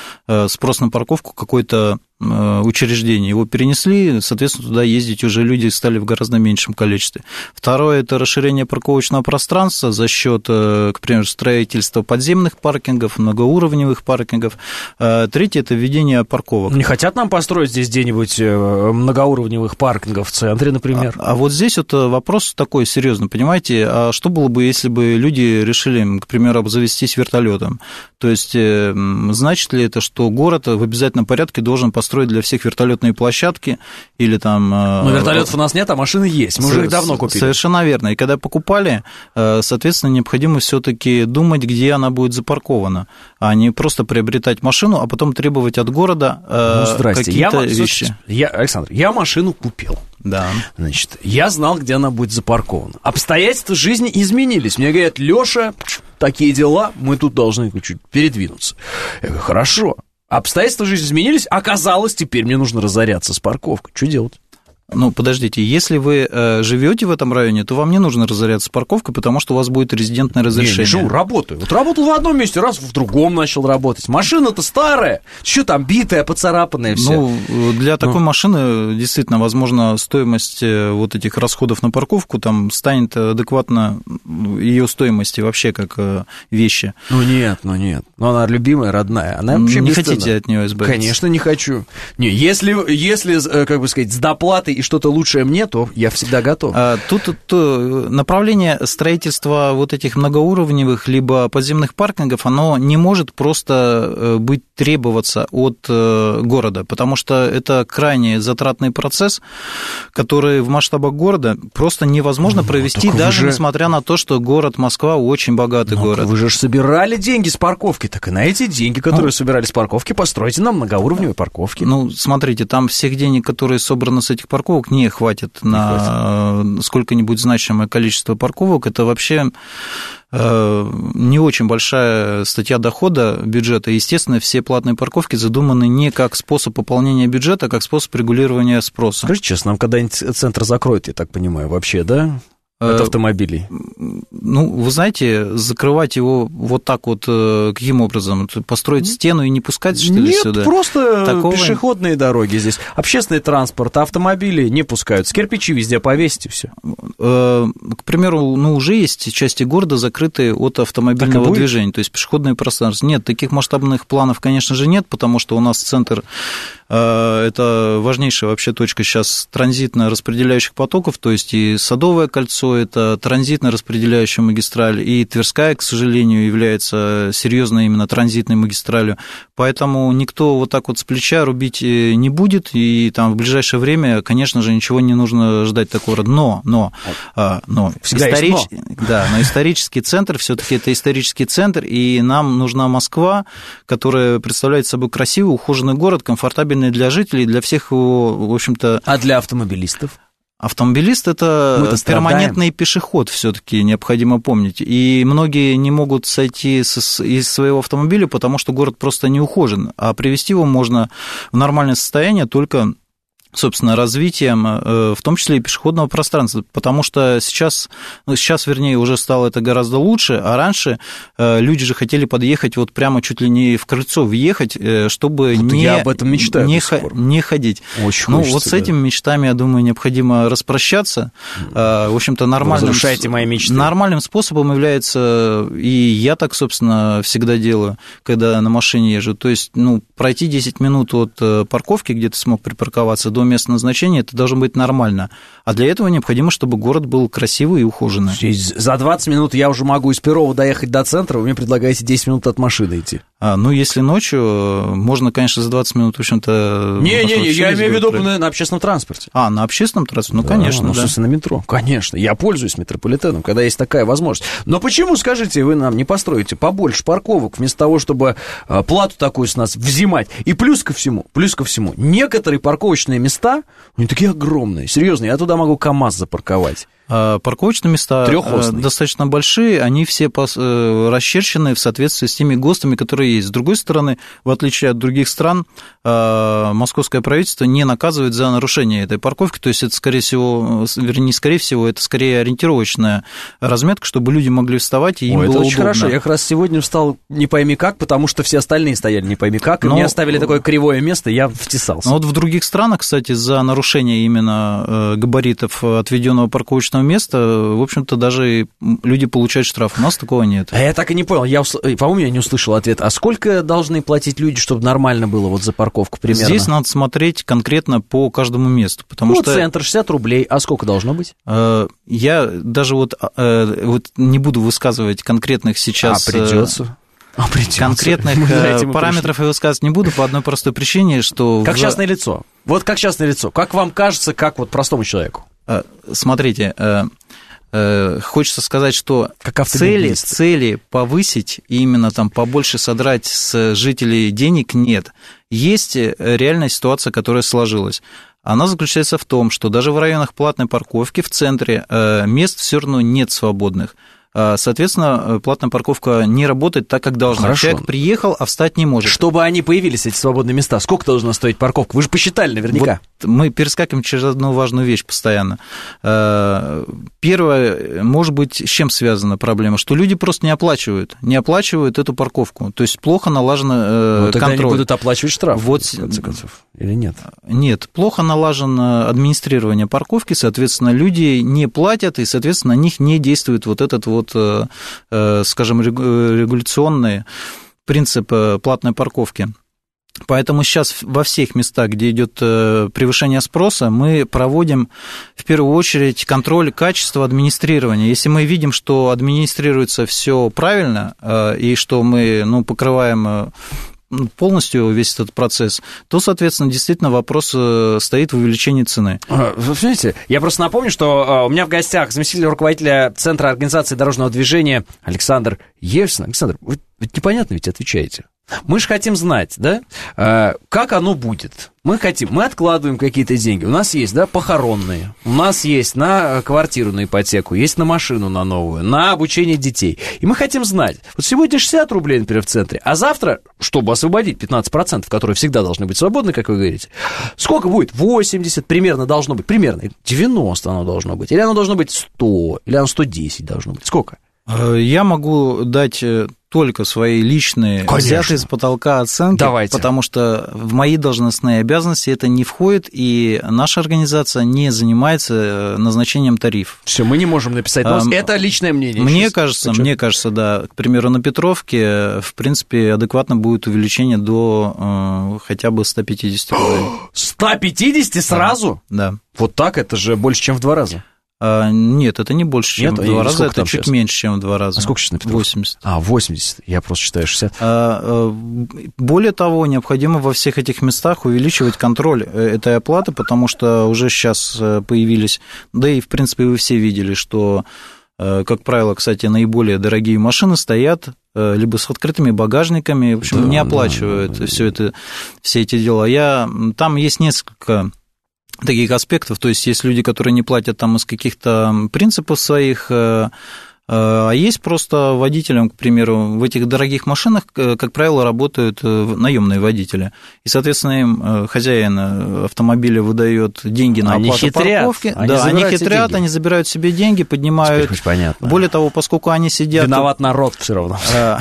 спрос на парковку какой-то учреждение, его перенесли, соответственно, туда ездить уже люди стали в гораздо меньшем количестве. Второе – это расширение парковочного пространства за счет, к примеру, строительства подземных паркингов, многоуровневых паркингов. Третье – это введение парковок. Не хотят нам построить здесь где-нибудь многоуровневых паркингов в центре, например? А, а вот здесь вот вопрос такой серьезный, понимаете, а что было бы, если бы люди решили, к примеру, обзавестись вертолетом? То есть, значит ли это, что город в обязательном порядке должен построить строить для всех вертолетные площадки или там... Но вертолетов у нас нет, а машины есть, мы уже их давно купили. Совершенно верно. И когда покупали, соответственно, необходимо все-таки думать, где она будет запаркована, а не просто приобретать машину, а потом требовать от города ну, какие-то я, вещи. Я, Александр, я машину купил. Да. Значит, я знал, где она будет запаркована. Обстоятельства жизни изменились. Мне говорят, Леша, такие дела, мы тут должны чуть передвинуться. Я говорю, хорошо. Обстоятельства жизни изменились, оказалось, теперь мне нужно разоряться с парковкой. Что делать? Ну, подождите, если вы э, живете в этом районе, то вам не нужно разоряться с парковкой, потому что у вас будет резидентное разрешение. Не, не живу, работаю. Вот работал в одном месте, раз в другом начал работать. Машина-то старая, что там, битая, поцарапанная вся. Ну, для такой ну. машины, действительно, возможно, стоимость вот этих расходов на парковку там станет адекватно ее стоимости вообще как вещи. Ну, нет, ну, нет. Ну, она любимая, родная. Она вообще не бесценна. хотите от нее избавиться? Конечно, не хочу. Не, если, если, как бы сказать, с доплатой и что-то лучшее мне, то я всегда готов. Тут, тут направление строительства вот этих многоуровневых либо подземных паркингов, оно не может просто быть требоваться от города, потому что это крайне затратный процесс, который в масштабах города просто невозможно ну, провести, даже же... несмотря на то, что город Москва очень богатый ну, город. Вы же собирали деньги с парковки, так и на эти деньги, которые ну, собирали с парковки, постройте нам многоуровневые парковки. Ну, смотрите, там всех денег, которые собраны с этих парковок, парковок не хватит не на хватит. сколько-нибудь значимое количество парковок. Это вообще не очень большая статья дохода бюджета. Естественно, все платные парковки задуманы не как способ пополнения бюджета, а как способ регулирования спроса. Скажите честно, нам когда-нибудь центр закроют, я так понимаю, вообще, да? От автомобилей. Ну, вы знаете, закрывать его вот так вот, каким образом? Построить стену и не пускать, что ли, Нет, сюда? Нет, просто Такого... пешеходные дороги здесь. Общественный транспорт, автомобили не пускают. Кирпичи везде повесить и все. К примеру, ну, уже есть части города, закрытые от автомобильного движения, то есть пешеходные пространства. Нет, таких масштабных планов, конечно же, нет, потому что у нас центр... Это важнейшая вообще точка сейчас транзитно-распределяющих потоков, то есть и Садовое кольцо, это транзитно-распределяющая магистраль, и Тверская, к сожалению, является серьезной именно транзитной магистралью, поэтому никто вот так вот с плеча рубить не будет, и там в ближайшее время, конечно же, ничего не нужно ждать такого. Но, но, но, историч... но. Да, но исторический центр, все-таки это исторический центр, и нам нужна Москва, которая представляет собой красивый, ухоженный город, комфортабельный для жителей, для всех его, в общем-то... А для автомобилистов? Автомобилист – это перманентный пешеход, все-таки необходимо помнить. И многие не могут сойти из своего автомобиля, потому что город просто не ухожен. А привести его можно в нормальное состояние только... собственно, развитием, в том числе и пешеходного пространства, потому что сейчас, ну, сейчас, вернее, уже стало это гораздо лучше, а раньше люди же хотели подъехать вот прямо чуть ли не в крыльцо въехать, чтобы вот не, я об этом мечтаю не, не ходить. Очень ну, хочется, вот с да. этими мечтами, я думаю, необходимо распрощаться. В общем-то, нормальным, мои мечты. нормальным способом является, и я так, собственно, всегда делаю, когда на машине езжу, то есть, ну, пройти десять минут от парковки, где ты смог припарковаться, до места назначения, это должно быть нормально. А для этого необходимо, чтобы город был красивый и ухоженный. За двадцать минут я уже могу из Перова доехать до центра, вы мне предлагаете десять минут от машины идти. А, ну, если ночью, можно, конечно, за двадцать минут, в общем-то... Не-не-не, я имею в виду на, на общественном транспорте. А, на общественном транспорте? Ну, да, конечно, ну, да. Ну, на метро. Конечно, я пользуюсь метрополитеном, когда есть такая возможность. Но почему, скажите, вы нам не построите побольше парковок, вместо того, чтобы плату такую с нас взимать? И плюс ко всему, плюс ко всему, некоторые парковочные места, они такие огромные, серьезно, я туда могу КАМАЗ запарковать. Парковочные места Трехосный. достаточно большие, они все расчерчены в соответствии с теми ГОСТами, которые есть. С другой стороны, в отличие от других стран, московское правительство не наказывает за нарушение этой парковки, то есть это, скорее всего, вернее, не скорее всего, это скорее ориентировочная разметка, чтобы люди могли вставать, и им Ой, было это удобно. очень хорошо, я как раз сегодня встал не пойми как, потому что все остальные стояли не пойми как, и Но... мне оставили такое кривое место, я втесался. Но вот в других странах, кстати, за нарушение именно габаритов отведенного парковочного места, в общем-то, даже люди получают штраф. У нас такого нет. А я так и не понял. Я, по-моему, я не услышал ответ. А сколько должны платить люди, чтобы нормально было вот за парковку примерно? Здесь надо смотреть конкретно по каждому месту. Потому ну, что... центр шестьдесят рублей. А сколько должно быть? Я даже вот, вот не буду высказывать конкретных сейчас... А, придется. А, придется. Конкретных параметров я высказывать не буду по одной простой причине, что... Как в... частное лицо. Вот как частное лицо. Как вам кажется, как вот простому человеку? Смотрите, хочется сказать, что цели, цели повысить и именно там побольше содрать с жителей денег нет. Есть реальная ситуация, которая сложилась. Она заключается в том, что даже в районах платной парковки в центре мест все равно нет свободных. Соответственно, платная парковка не работает так, как должна. Хорошо. Человек приехал, а встать не может. Чтобы они появились, эти свободные места, сколько должна стоить парковка? Вы же посчитали наверняка. Вот мы перескакиваем через одну важную вещь постоянно. Первое, может быть, с чем связана проблема? Что люди просто не оплачивают, не оплачивают эту парковку. То есть плохо налажен контроль. Тогда они будут оплачивать штраф, вот, в конце концов, или нет? Нет, плохо налажено администрирование парковки, соответственно, люди не платят, и, соответственно, на них не действует вот этот вот, скажем, регуляционный принцип платной парковки. Поэтому сейчас во всех местах, где идет превышение спроса, мы проводим в первую очередь контроль качества администрирования. Если мы видим, что администрируется все правильно, и что мы, ну, покрываем полностью весь этот процесс, то, соответственно, действительно вопрос стоит в увеличении цены. Вы знаете, я просто напомню, что у меня в гостях заместитель руководителя Центра организации дорожного движения Александр Евсин. Александр, вы ведь непонятно ведь отвечаете. Мы же хотим знать, да, как оно будет. Мы хотим, мы откладываем какие-то деньги. У нас есть, да, похоронные, у нас есть на квартиру на ипотеку, есть на машину на новую, на обучение детей. И мы хотим знать, вот сегодня шестьдесят рублей, например, в центре, а завтра, чтобы освободить пятнадцать процентов, которые всегда должны быть свободны, как вы говорите, сколько будет? восемьдесят примерно должно быть, примерно девяносто оно должно быть, или оно должно быть сто, или оно сто десять должно быть. Сколько? Я могу дать только свои личные, Конечно. взятые с потолка оценки, Давайте. Потому что в мои должностные обязанности это не входит, и наша организация не занимается назначением тарифов. Все, мы не можем написать, но а, это личное мнение. Мне Сейчас кажется, хочу. мне кажется, да, к примеру, на Петровке, в принципе, адекватно будет увеличение до э, хотя бы сто пятьдесят рублей. сто пятьдесят сразу? Да. Вот так, это же больше, чем в два раза. А, нет, это не больше, чем нет? в два И раза, это чуть сейчас? меньше, чем в два раза. А сколько сейчас на Петровке? восемьдесят. А, восемьдесят, я просто считаю шестьдесят. А, более того, необходимо во всех этих местах увеличивать контроль этой оплаты, потому что уже сейчас появились, да и, в принципе, вы все видели, что, как правило, кстати, наиболее дорогие машины стоят либо с открытыми багажниками, в общем, да, не оплачивают да, да, все, это, все эти дела. Я, там есть несколько таких аспектов, то есть есть люди, которые не платят там из каких-то принципов своих, а есть просто водителям, к примеру, в этих дорогих машинах, как правило, работают наемные водители, и, соответственно, им хозяин автомобиля выдает деньги на они оплату хитрят. парковки. Они да, они хитрят, деньги. Они забирают себе деньги, поднимают. Более того, поскольку они сидят... Виноват народ все равно.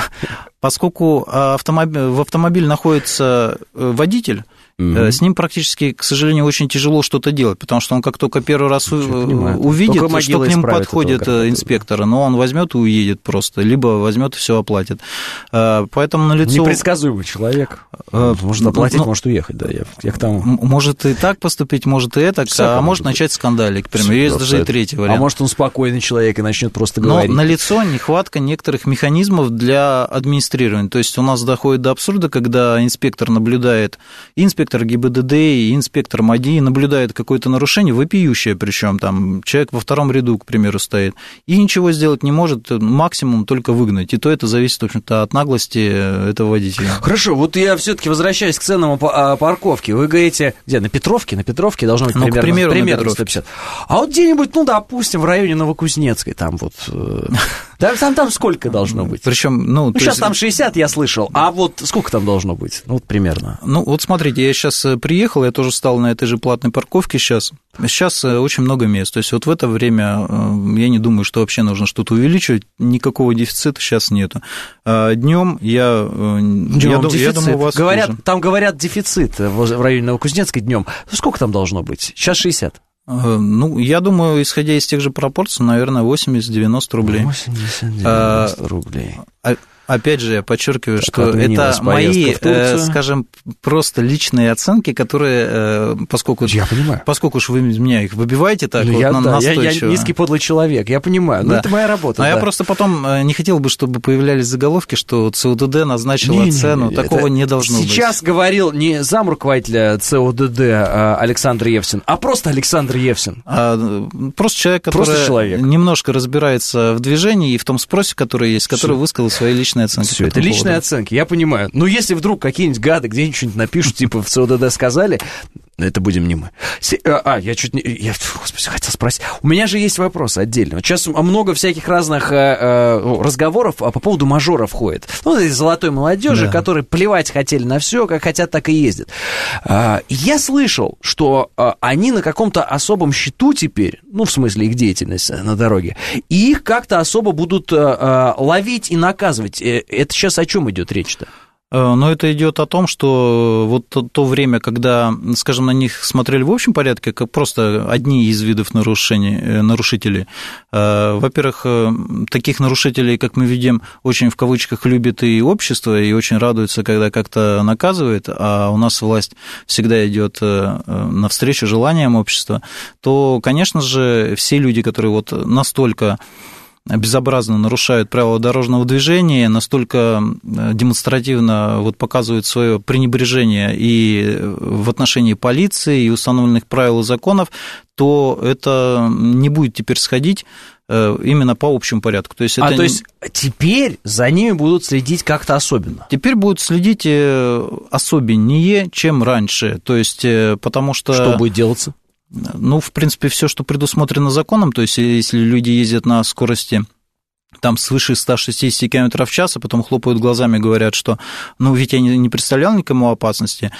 Поскольку автомобиль, в автомобиле находится водитель, Mm-hmm. с ним практически, к сожалению, очень тяжело что-то делать, потому что он как только первый раз увидит, что к нему подходит инспектор, но он возьмет и уедет просто, либо возьмет и все оплатит. Поэтому на лицо... Непредсказуемый человек. Может оплатить, ну, может уехать, да, я, я к тому. Может и так поступить, может и это, а может начать скандалить, к примеру. Есть даже и третий вариант. А может он спокойный человек и начнет просто говорить. Но на лицо нехватка некоторых механизмов для администрирования. То есть у нас доходит до абсурда, когда инспектор наблюдает, инспектор ГИБДД и инспектор МАДИ наблюдает какое-то нарушение, вопиющее, причем там человек во втором ряду, к примеру, стоит, и ничего сделать не может, максимум только выгнать. И то это зависит, в общем-то, от наглости этого водителя. Хорошо, вот я все-таки возвращаюсь к ценам парковки. Вы говорите, где, на Петровке? На Петровке должно быть ну, примерно, к примеру, примерно сто пятьдесят. А вот где-нибудь, ну, допустим, в районе Новокузнецкой, там вот... Там, там сколько должно быть? Причем, ну, ну сейчас есть... там шестьдесят, я слышал, а вот сколько там должно быть? Ну, вот примерно. Ну, вот смотрите, я сейчас приехал, я тоже стал на этой же платной парковке сейчас. Сейчас очень много мест. То есть вот в это время я не думаю, что вообще нужно что-то увеличивать. Никакого дефицита сейчас нету. Днем я, днем я, дефицит. я думаю, у вас говорят, хуже. Там говорят дефицит в районе Новокузнецкой днем. Сколько там должно быть? Сейчас шестьдесят. Ну, я думаю, исходя из тех же пропорций, наверное, восемьдесят-девяносто рублей. восемьдесят-девяносто рублей. Опять же, я подчеркиваю, что это мои, скажем, просто личные оценки, которые, поскольку, я понимаю. поскольку уж вы меня их выбиваете так, ну, вот, я, на, да, настойчиво. Я, я низкий подлый человек, я понимаю, но да. это моя работа. А да. я просто потом не хотел бы, чтобы появлялись заголовки, что ЦУДД назначила не, цену, не, не, такого не должно сейчас быть. Сейчас говорил не зам руководителя ЦУДД Александр Евсин, а просто Александр Евсин. А, просто человек, который просто человек. немножко разбирается в движении и в том спросе, который есть, который Все. высказал свои личные оценки. Все, это личные поводу. оценки, я понимаю. Но если вдруг какие-нибудь гады где-нибудь что-нибудь напишут, типа в ЦУДД сказали, это будем не мы. А, я чуть не... Я, господи, хотел спросить. У меня же есть вопрос отдельно. Вот сейчас много всяких разных э, разговоров по поводу мажоров ходит. Ну, этой золотой молодежи, да. которые плевать хотели на все, как хотят, так и ездят. А, я слышал, что а, они на каком-то особом счету теперь, ну, в смысле их деятельность на дороге, и их как-то особо будут а, ловить и наказывать. Это сейчас о чем идет речь-то? Но это идет о том, что вот то, то время, когда, скажем, на них смотрели в общем порядке, как просто одни из видов нарушений, нарушителей. Во-первых, таких нарушителей, как мы видим, очень в кавычках любит и общество, и очень радуется, когда как-то наказывает, а у нас власть всегда идет навстречу желаниям общества, то, конечно же, все люди, которые вот настолько безобразно нарушают правила дорожного движения, настолько демонстративно вот показывают свое пренебрежение и в отношении полиции, и установленных правил и законов, то это не будет теперь сходить именно по общему порядку. То есть а это... то есть теперь за ними будут следить как-то особенно? Теперь будут следить особеннее, чем раньше. То есть, потому что... Что будет делаться? Ну, в принципе, все, что предусмотрено законом, то есть если люди ездят на скорости там свыше ста шестидесяти километров в час, а потом хлопают глазами и говорят, что, ну, ведь я не представлял никому опасности,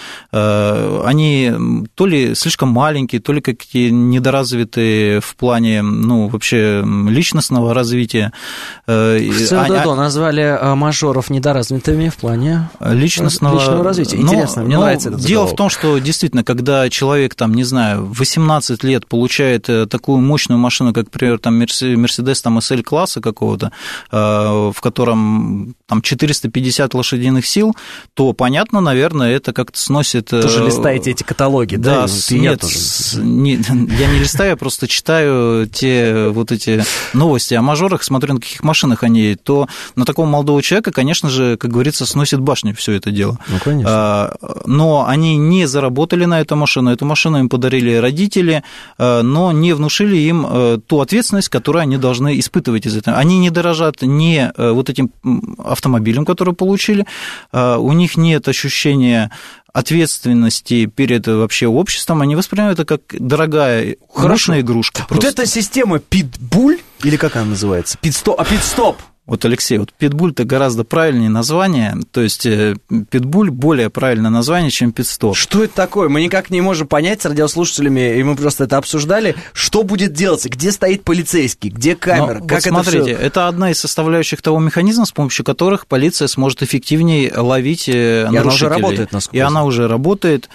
они то ли слишком маленькие, то ли какие-то недоразвитые в плане, ну, вообще личностного развития. В ЦДД назвали мажоров недоразвитыми в плане личностного, личного развития. Интересно, но, мне но нравится этот дело заголовок. в том, что действительно, когда человек, там, не знаю, в восемнадцать лет получает такую мощную машину, как, например, там, Мерседес там, эс эль-класса какого-то, в котором там четыреста пятьдесят лошадиных сил, то, понятно, наверное, это как-то сносит... Тоже листаете эти каталоги, да? Да, с... нет, с... не... я не листаю, я просто читаю те вот эти новости о мажорах, смотрю, на каких машинах они едут, то на такого молодого человека, конечно же, как говорится, сносит башню все это дело. Ну, конечно. Но они не заработали на эту машину, эту машину им подарили родители, но не внушили им ту ответственность, которую они должны испытывать из этого. Они не дорожат не вот этим автомобилем, который получили, у них нет ощущения ответственности перед вообще обществом, они воспринимают это как дорогая, хорошая игрушка. Вот эта система питбуль, или как она называется? Питстоп, а питстоп? Вот, Алексей, вот питбуль-то гораздо правильнее название, то есть питбуль более правильное название, чем питстоп. Что это такое? Мы никак не можем понять с радиослушателями, и мы просто это обсуждали. Что будет делаться? Где стоит полицейский? Где камера? Но, как вот это смотрите, всё? Это одна из составляющих того механизма, с помощью которых полиция сможет эффективнее ловить нарушителей. И она уже работает, насколько И она уже работает,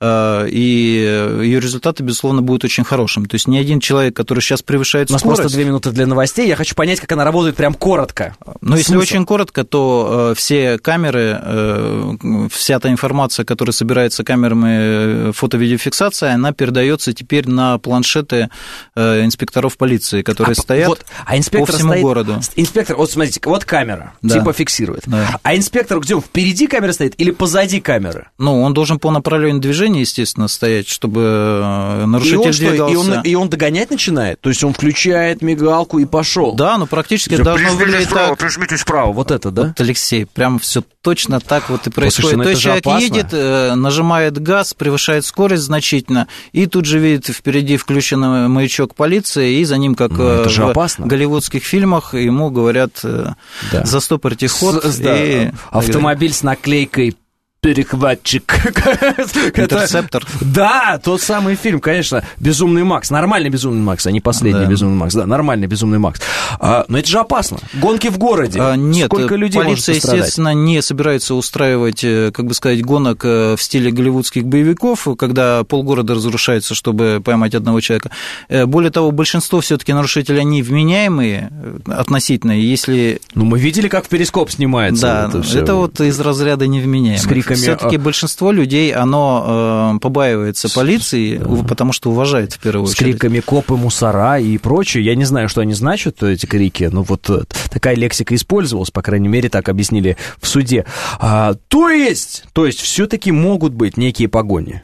и ее результаты, безусловно, будут очень хорошими. То есть ни один человек, который сейчас превышает скорость... У нас просто две минуты для новостей. Я хочу понять, как она работает прям коротко. Ну, если очень коротко, то э, все камеры, э, вся та информация, которая собирается камерами фото-видеофиксации, она передается теперь на планшеты э, инспекторов полиции, которые а, стоят вот, а инспектор по всему стоит, городу. Инспектор, вот смотрите, вот камера, да. типа фиксирует. Да. А инспектор где он, впереди камеры стоит или позади камеры? Ну, он должен по направлению движения, естественно, стоять, чтобы нарушитель и он двигался. Что, и, он, и он догонять начинает? То есть он включает мигалку и пошел? Да, но практически должно выглядеть так. Прижмитесь вправо, вот это, да? Вот, Алексей, прям все точно так вот и происходит. Послушайте, То есть человек опасно. едет, нажимает газ, превышает скорость значительно, и тут же видит впереди включенный маячок полиции, и за ним, как ну, в опасно. голливудских фильмах, ему говорят, да. застопорьте ход. С, и... да. Автомобиль с наклейкой перехватчик. Интерцептор. Да, тот самый фильм, конечно. Безумный Макс. Нормальный Безумный Макс, а не последний да. Безумный Макс. Да, нормальный Безумный Макс. А, но это же опасно. Гонки в городе. А, нет, сколько людей полиция, естественно, не собирается устраивать, как бы сказать, гонок в стиле голливудских боевиков, когда полгорода разрушается, чтобы поймать одного человека. Более того, большинство все-таки нарушителей, они вменяемые относительно, если... Ну, мы видели, как в перископ снимается. Да, это, это вот из разряда невменяемых. Все-таки большинство людей, оно э, побаивается полиции, да. потому что уважает в первую очередь. С криками «копы, мусора» и прочее. Я не знаю, что они значат, эти крики, но вот такая лексика использовалась, по крайней мере, так объяснили в суде. А, то есть, то есть все-таки могут быть некие погони?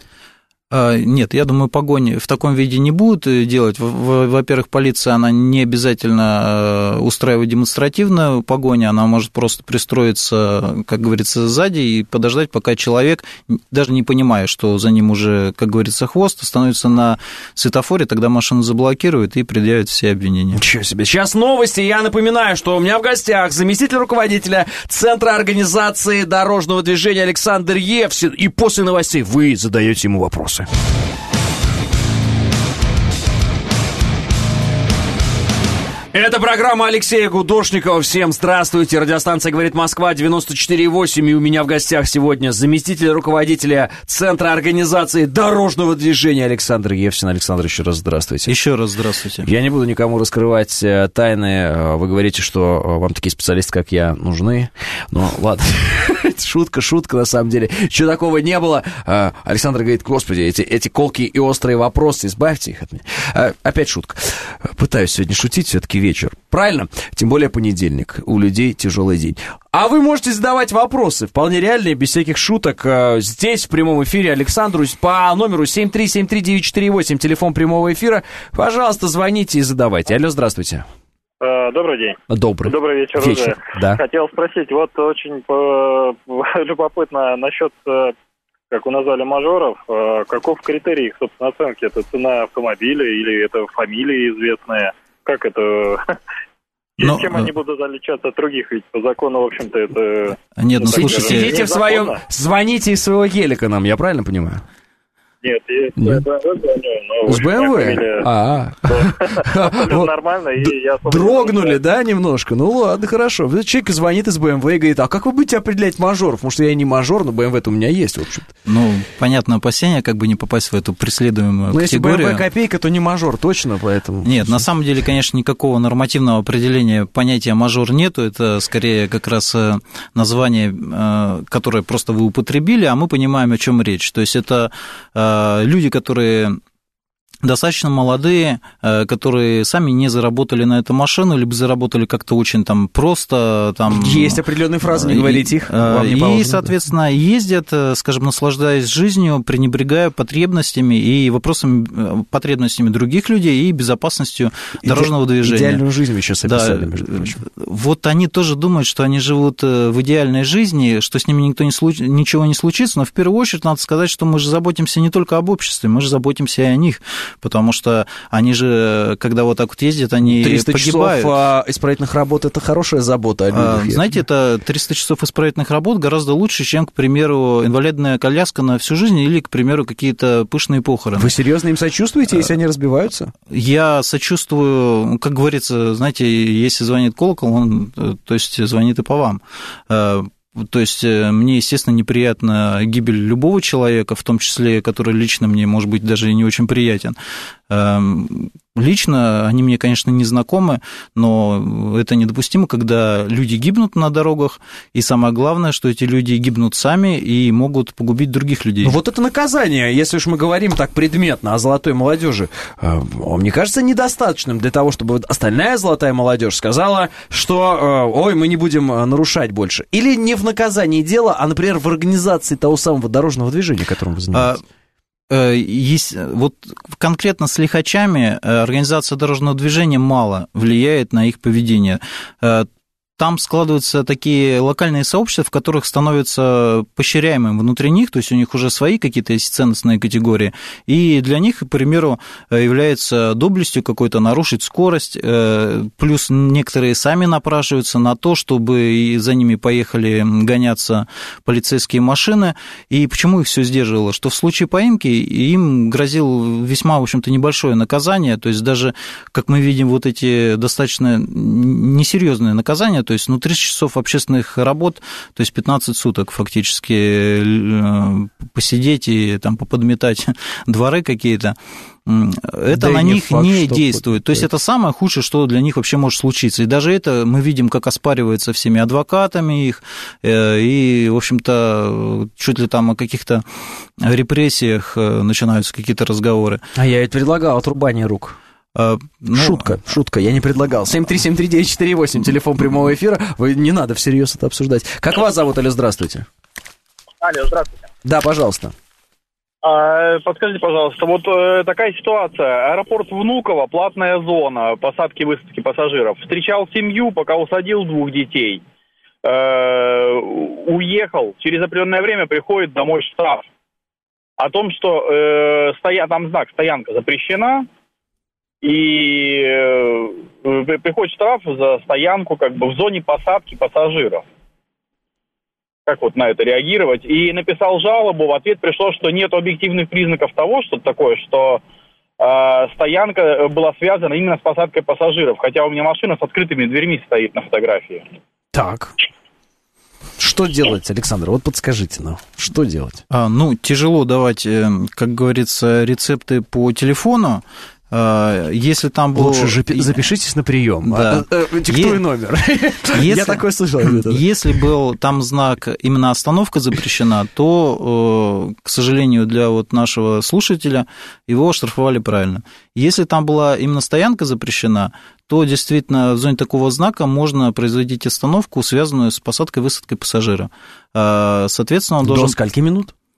Нет, я думаю, погони в таком виде не будут делать. Во-первых, полиция, она не обязательно устраивает демонстративную погоню, она может просто пристроиться, как говорится, сзади и подождать, пока человек, даже не понимая, что за ним уже, как говорится, хвост, становится на светофоре, тогда машину заблокируют и предъявят все обвинения. Ничего себе. Сейчас новости. Я напоминаю, что у меня в гостях заместитель руководителя Центра организации дорожного движения Александр Евсин. И после новостей вы задаете ему вопросы. Это программа Алексея Гудошникова. Всем здравствуйте. Радиостанция «Говорит Москва», девяносто четыре и восемь. И у меня в гостях сегодня заместитель руководителя Центра организации дорожного движения Александр Евсин. Александр, еще раз здравствуйте. Еще раз здравствуйте. Я не буду никому раскрывать тайны. Вы говорите, что вам такие специалисты, как я, нужны. Но ладно. Шутка, шутка, на самом деле. Чего такого не было. Александр говорит: господи, эти, эти колкие и острые вопросы, избавьте их от меня. Опять шутка. Пытаюсь сегодня шутить, все-таки вечер. Правильно? Тем более понедельник. У людей тяжелый день. А вы можете задавать вопросы, вполне реальные, без всяких шуток. Здесь, в прямом эфире, Александру по номеру семь три семь три девять четыре восемь, телефон прямого эфира. Пожалуйста, звоните и задавайте. Алло, здравствуйте. Добрый день. Добрый. Добрый вечер, вечер. уже. Да. Хотел спросить, вот очень по... любопытно насчет, как вы назвали, мажоров, каков критерий их, собственно, оценки? Это цена автомобиля или это фамилия известная? Как это... Но, чем они будут отличаться от других? Ведь по закону, в общем-то, это... Нет, ну, слушайте... Сидите в своем... Звоните из своего гелика нам, я правильно понимаю? Нет, есть бэ эм вэ, С бэ эм вэ? А, абсолютно нормально, и я... Дрогнули, да, немножко? Ну ладно, хорошо. Человек звонит из бэ эм вэ и говорит, а как вы будете определять мажоров? Потому что я не мажор, но бэ эм вэ-то у меня есть, в общем-то. Ну, понятно, опасение, как бы не попасть в эту преследуемую категорию. Но если бэ эм вэ копейка, то не мажор, точно, поэтому... Нет, на самом деле, конечно, никакого нормативного определения понятия мажор нету, это скорее как раз название, которое просто вы употребили, а мы понимаем, о чем речь. То есть это люди, которые достаточно молодые, которые сами не заработали на эту машину, либо заработали как-то очень там просто. Там, есть определенные фразы, не говорите их. Вам не и, положено, соответственно, да. ездят, скажем, наслаждаясь жизнью, пренебрегая потребностями и вопросами, потребностями других людей и безопасностью Иде... дорожного движения. Идеальную жизнь вы сейчас описали, да. между прочим. Вот они тоже думают, что они живут в идеальной жизни, что с ними никто не случ... ничего не случится, но в первую очередь надо сказать, что мы же заботимся не только об обществе, мы же заботимся и о них. Потому что они же, когда вот так вот ездят, они триста погибают. часов исправительных работ – это хорошая забота о людях. Знаете, это триста часов исправительных работ гораздо лучше, чем, к примеру, инвалидная коляска на всю жизнь или, к примеру, какие-то пышные похороны. Вы серьезно им сочувствуете, если они разбиваются? Я сочувствую, как говорится, знаете, если звонит колокол, он, то есть, звонит и по вам. То есть мне, естественно, неприятна гибель любого человека, в том числе, который лично мне, может быть, даже и не очень приятен. Лично они мне, конечно, не знакомы, но это недопустимо, когда люди гибнут на дорогах, и самое главное, что эти люди гибнут сами и могут погубить других людей. Вот это наказание, если уж мы говорим так предметно о золотой молодежи, мне кажется недостаточным для того, чтобы остальная золотая молодежь сказала, что ой, мы не будем нарушать больше. Или не в наказании дело, а, например, в организации того самого дорожного движения, которым вы занимаетесь. Есть, вот конкретно с лихачами организация дорожного движения мало влияет на их поведение. Там складываются такие локальные сообщества, в которых становятся поощряемым внутри них, то есть у них уже свои какие-то есть ценностные категории, и для них, к примеру, является доблестью какой-то нарушить скорость, плюс некоторые сами напрашиваются на то, чтобы за ними поехали гоняться полицейские машины, и почему их все сдерживало? Что в случае поимки им грозило весьма, в общем-то, небольшое наказание, то есть даже, как мы видим, вот эти достаточно несерьезные наказания, то есть, ну, тридцать часов общественных работ, то есть пятнадцать суток фактически посидеть и там поподметать дворы какие-то, это да на них факт, не действует. То есть, это самое худшее, что для них вообще может случиться. И даже это мы видим, как оспаривается всеми адвокатами их, и, в общем-то, чуть ли там о каких-то репрессиях начинаются какие-то разговоры. А я ведь предлагал отрубание рук. Uh, ну, шутка, шутка, я не предлагал. семь три семь три девять четыре восемь, телефон прямого эфира. Вы не надо всерьез это обсуждать. Как вас зовут, Алло, здравствуйте? Алло, здравствуйте. Да, пожалуйста. А, подскажите, пожалуйста, вот э, такая ситуация. Аэропорт Внуково, платная зона посадки и высадки пассажиров. Встречал семью, пока усадил двух детей. Э, уехал. Через определенное время приходит домой штраф. О том, что э, стоя, там знак «Стоянка запрещена». И э, приходит штраф за стоянку как бы в зоне посадки пассажиров. Как вот на это реагировать? И написал жалобу, в ответ пришло, что нет объективных признаков того, что такое, что э, стоянка была связана именно с посадкой пассажиров, хотя у меня машина с открытыми дверьми стоит на фотографии. Так. Что делать, Александр? Вот подскажите нам, что делать? А, ну, тяжело давать, как говорится, рецепты по телефону. Если там было... Лучше же запишитесь на прием. Да. Диктуй номер. Если, Я такое слышал. Если был там знак именно остановка запрещена, то, к сожалению, для вот нашего слушателя его оштрафовали правильно. Если там была именно стоянка запрещена, то действительно в зоне такого знака можно производить остановку, связанную с посадкой и высадкой пассажира. Соответственно, он должен... До скольки минут?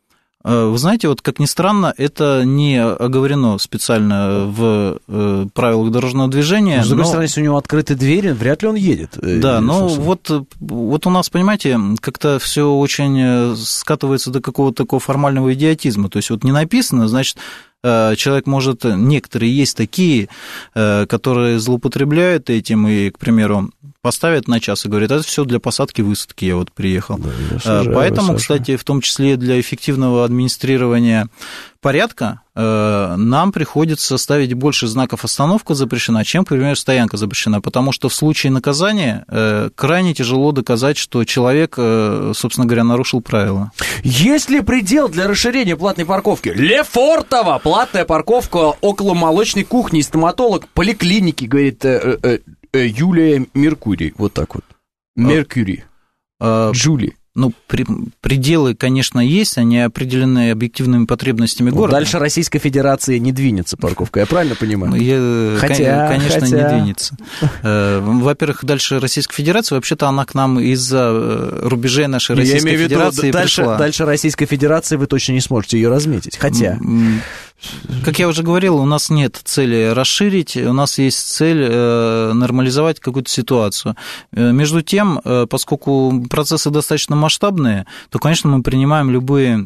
Вы знаете, вот как ни странно, это не оговорено специально в правилах дорожного движения. Но, с другой но... стороны, если у него открыты двери, вряд ли он едет. Да, но вот, вот у нас, понимаете, как-то все очень скатывается до какого-то такого формального идиотизма. То есть вот не написано, значит, человек может... Некоторые есть такие, которые злоупотребляют этим и, к примеру, поставят на час и говорят, это все для посадки-высадки, я вот приехал. Да, я сажаю, Поэтому, кстати, в том числе для эффективного администрирования порядка нам приходится ставить больше знаков «остановка запрещена», чем, к примеру, «стоянка запрещена», потому что в случае наказания крайне тяжело доказать, что человек, собственно говоря, нарушил правила. Есть ли предел для расширения платной парковки? Лефортово! Платная парковка около молочной кухни, стоматолог, поликлиники, говорит э, э, э, Юлия Меркурий. Вот так вот. Меркурий. А, Джули. Ну, при, пределы, конечно, есть, они определены объективными потребностями ну, города. Дальше Российской Федерации не двинется парковка, я правильно понимаю? Я, хотя, конечно, хотя... не двинется. Во-первых, дальше Российская Федерация, вообще-то она к нам из-за рубежей нашей Российской я имею Федерации в виду, дальше, пришла. Дальше Российской Федерации вы точно не сможете ее разметить, хотя... Как я уже говорил, у нас нет цели расширить, у нас есть цель нормализовать какую-то ситуацию. Между тем, поскольку процессы достаточно масштабные, то, конечно, мы принимаем любые...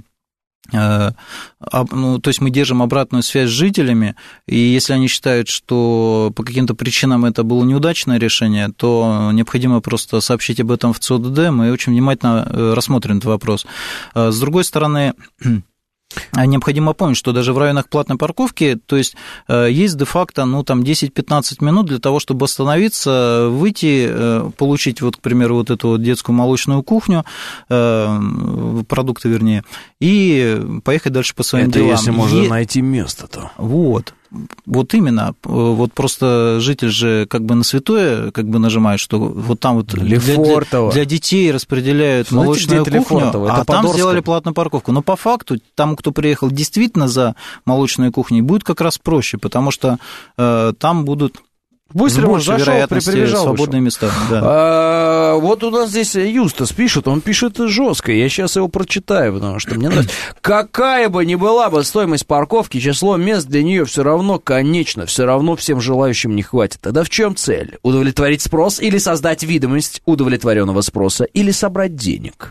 Ну, то есть мы держим обратную связь с жителями, и если они считают, что по каким-то причинам это было неудачное решение, то необходимо просто сообщить об этом в ЦОДД, мы очень внимательно рассмотрим этот вопрос. С другой стороны... Необходимо помнить, что даже в районах платной парковки, то есть есть де-факто, ну, там, десять-пятнадцать минут для того, чтобы остановиться, выйти, получить, вот, к примеру, вот эту вот детскую молочную кухню, продукты, вернее, и поехать дальше по своим Это делам. если можно е... найти место-то. Вот. Вот именно, вот просто житель же как бы на святое как бы нажимает, что вот там вот для, для, для детей распределяют Знаете, молочную кухню, а там сделали платную парковку. Но по факту тому, кто приехал действительно за молочной кухней, будет как раз проще, потому что э, там будут... Быстро с большей вероятностью прибежал, свободные места. Да. А, вот у нас здесь Юстас пишет, он пишет жестко, я сейчас его прочитаю, потому что мне нравится. Какая бы ни была бы стоимость парковки, число мест для нее все равно конечно, все равно всем желающим не хватит. Тогда в чем цель? Удовлетворить спрос или создать видимость удовлетворенного спроса, или собрать денег?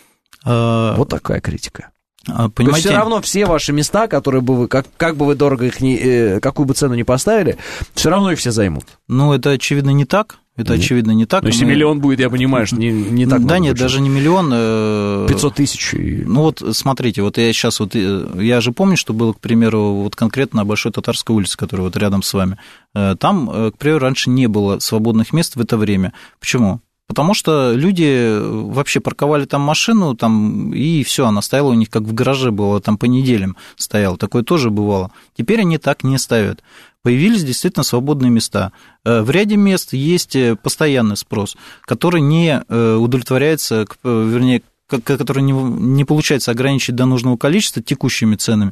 А... Вот такая критика. Понимаете? Все равно все ваши места, которые бы вы, как, как бы вы дорого их не, э, какую бы цену ни поставили, все равно их все займут. Ну, это очевидно не так. Это mm-hmm. очевидно не так. Но если мы... миллион будет, я понимаю, что не, не так. Да нет, даже не миллион. пятьсот тысяч. И... Ну вот, смотрите, вот я сейчас вот, я же помню, что было, к примеру, вот конкретно на Большой Татарской улице, которая вот рядом с вами. Там, к примеру, раньше не было свободных мест в это время. Почему? Потому что люди вообще парковали там машину, там, и все, она стояла у них как в гараже была, там по неделям стояла, такое тоже бывало. Теперь они так не ставят. Появились действительно свободные места. В ряде мест есть постоянный спрос, который не удовлетворяется, вернее, который не, не получается ограничить до нужного количества текущими ценами.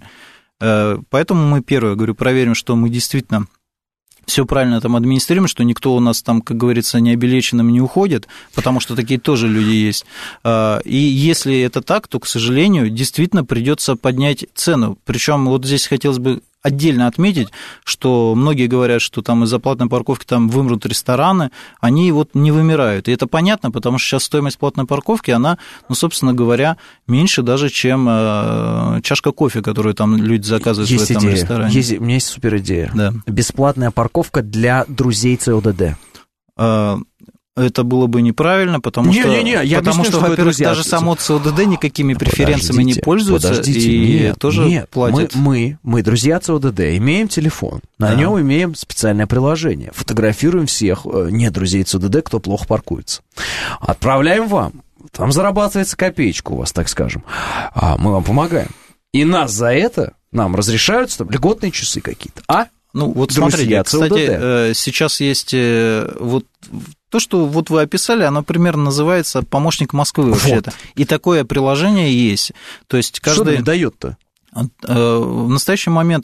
Поэтому мы, первое, говорю, проверим, что мы действительно... все правильно там администрируем, что никто у нас там, как говорится, необелеченным не уходит, потому что такие тоже люди есть. И если это так, то, к сожалению, действительно придется поднять цену. Причем вот здесь хотелось бы отдельно отметить, что многие говорят, что там из-за платной парковки там вымрут рестораны, они вот не вымирают. И это понятно, потому что сейчас стоимость платной парковки, она, ну, собственно говоря, меньше даже, чем э, чашка кофе, которую там люди заказывают есть в этом идея. ресторане. Есть, у меня есть супер идея. Да. Бесплатная парковка для друзей ЦОДД. А, это было бы неправильно, потому не, что, не, не, я потому объясню, что, во-первых, даже само ЦОДД никакими преференциями подождите, не пользуется подождите, и нет, тоже нет, платят. Мы, мы, мы, друзья ЦОДД, имеем телефон, на да. нем имеем специальное приложение, фотографируем всех не друзей ЦОДД, кто плохо паркуется. Отправляем вам, там зарабатывается копеечка у вас, так скажем, а мы вам помогаем. И нас за это, нам разрешаются там льготные часы какие-то, а? Ну, вот друзья смотрите, кстати, сейчас есть вот... То, что вот вы описали, оно примерно называется «Помощник Москвы» вообще-то. Вот. И такое приложение есть. То есть каждый... Что это дает-то? В настоящий момент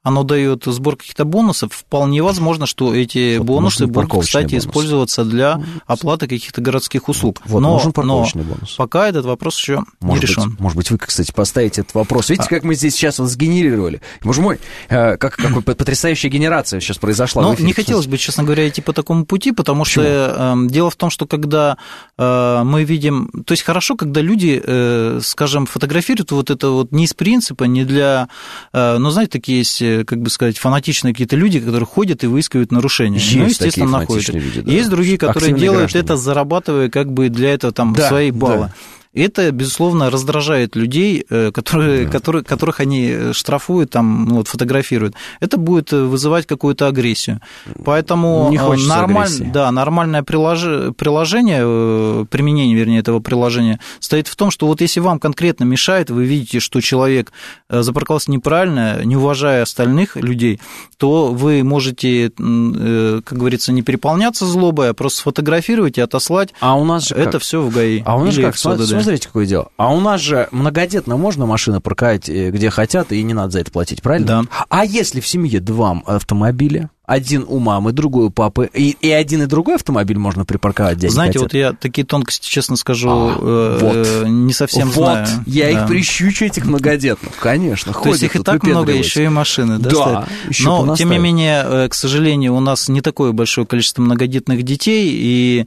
оно дает сбор каких-то бонусов, вполне возможно, что эти вот бонусы будут, кстати, бонус. использоваться для оплаты каких-то городских услуг. Вот, но, нужен но бонус. пока этот вопрос еще может не решен. Быть, может быть, вы, кстати, поставите этот вопрос. Видите, а... как мы здесь сейчас вот сгенерировали? Боже мой, э, как, какая потрясающая генерация сейчас произошла. Но не хотелось бы, честно говоря, идти по такому пути, потому Почему? что э, дело в том, что когда э, мы видим... То есть хорошо, когда люди, э, скажем, фотографируют вот это вот не из принципа, не для... Э, ну, знаете, такие есть, как бы сказать, фанатичные какие-то люди, которые ходят и выискивают нарушения. Есть ну, естественно, находят. Люди, да. Есть другие, которые Активные делают граждане. это, зарабатывая как бы для этого там да, свои баллы. Да. Это, безусловно, раздражает людей, которые, да. которые, которых они штрафуют, там, ну, вот, фотографируют. Это будет вызывать какую-то агрессию. Поэтому нормаль... да, нормальное прилож... приложение, применение, вернее, этого приложения состоит в том, что вот если вам конкретно мешает, вы видите, что человек запарковался неправильно, не уважая остальных людей, то вы можете, как говорится, не переполняться злобой, а просто сфотографировать и отослать. А у нас же это как? все в ГАИ. А у нас же как? СОДД. Смотрите, какое дело. А у нас же многодетно можно машины парковать где хотят, и не надо за это платить, правильно? Да. А если в семье два автомобиля, один у мамы, другой у папы, и, и один и другой автомобиль можно припарковать, где Знаете, они вот я такие тонкости, честно скажу, а, э, вот. не совсем вот. знаю. Я да. их прищучу, этих многодетных, конечно. То есть их и так много, еще и машины, да? Да, еще Но, понаставить. тем не менее, к сожалению, у нас не такое большое количество многодетных детей, и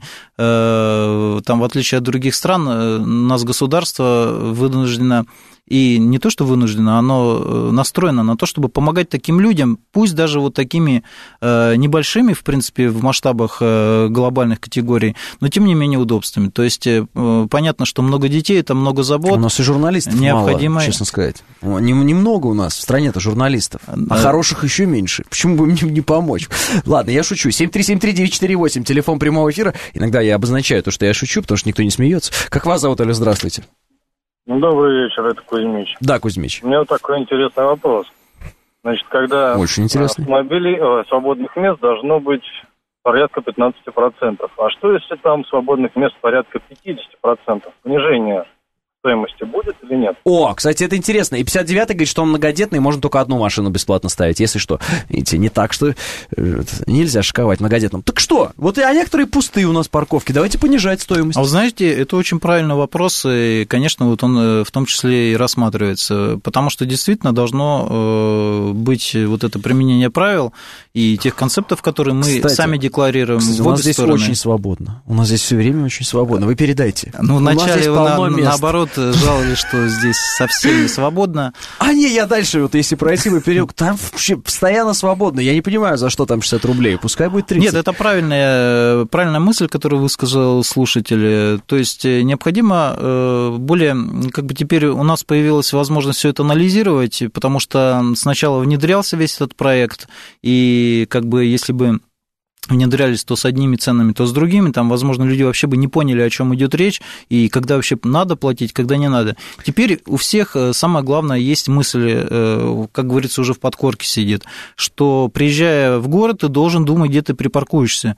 э, там, в отличие от других стран, у нас государство вынуждено... И не то, что вынуждено, оно настроено на то, чтобы помогать таким людям, пусть даже вот такими небольшими, в принципе, в масштабах глобальных категорий, но тем не менее удобствами. То есть понятно, что много детей, это много забот. У нас и журналистов необходимо... мало, честно сказать. Немного у нас в стране-то журналистов, а да. хороших еще меньше. Почему бы мне не помочь? Ладно, я шучу. семь три семь три девять четыре восемь, телефон прямого эфира. Иногда я обозначаю то, что я шучу, потому что никто не смеется. Как вас зовут, Алло, здравствуйте. Добрый вечер, это Кузьмич. Да, Кузьмич. У меня вот такой интересный вопрос. Значит, когда Очень интересный. автомобилей, о, свободных мест должно быть порядка пятнадцать процентов. А что, если там свободных мест порядка пятьдесят процентов? Понижение стоимости будет или нет? О, кстати, это интересно. И пятьдесят девятый говорит, что он многодетный, можно только одну машину бесплатно ставить, если что. Видите, не так, что нельзя шиковать многодетным. Так что? Вот и а некоторые пустые у нас парковки. Давайте понижать стоимость. А вы знаете, это очень правильный вопрос, и, конечно, вот он в том числе и рассматривается, потому что действительно должно быть вот это применение правил и тех концептов, которые мы кстати, сами декларируем кстати, в обе обе стороны. У нас здесь стороны. очень свободно. У нас здесь все время очень свободно. Вы передайте. Ну, вначале вы на, мест. наоборот жаловались, что здесь совсем не свободно. А не, я дальше, вот если пройти в переулок, там вообще постоянно свободно. Я не понимаю, за что там шестьдесят рублей. Пускай будет тридцать. Нет, это правильная, правильная мысль, которую высказал слушатель. То есть необходимо более, как бы теперь у нас появилась возможность все это анализировать, потому что сначала внедрялся весь этот проект, и как бы если бы внедрялись то с одними ценами, то с другими, там, возможно, люди вообще бы не поняли, о чем идет речь, и когда вообще надо платить, когда не надо. Теперь у всех самое главное есть мысль, как говорится, уже в подкорке сидит, что, приезжая в город, ты должен думать, где ты припаркуешься.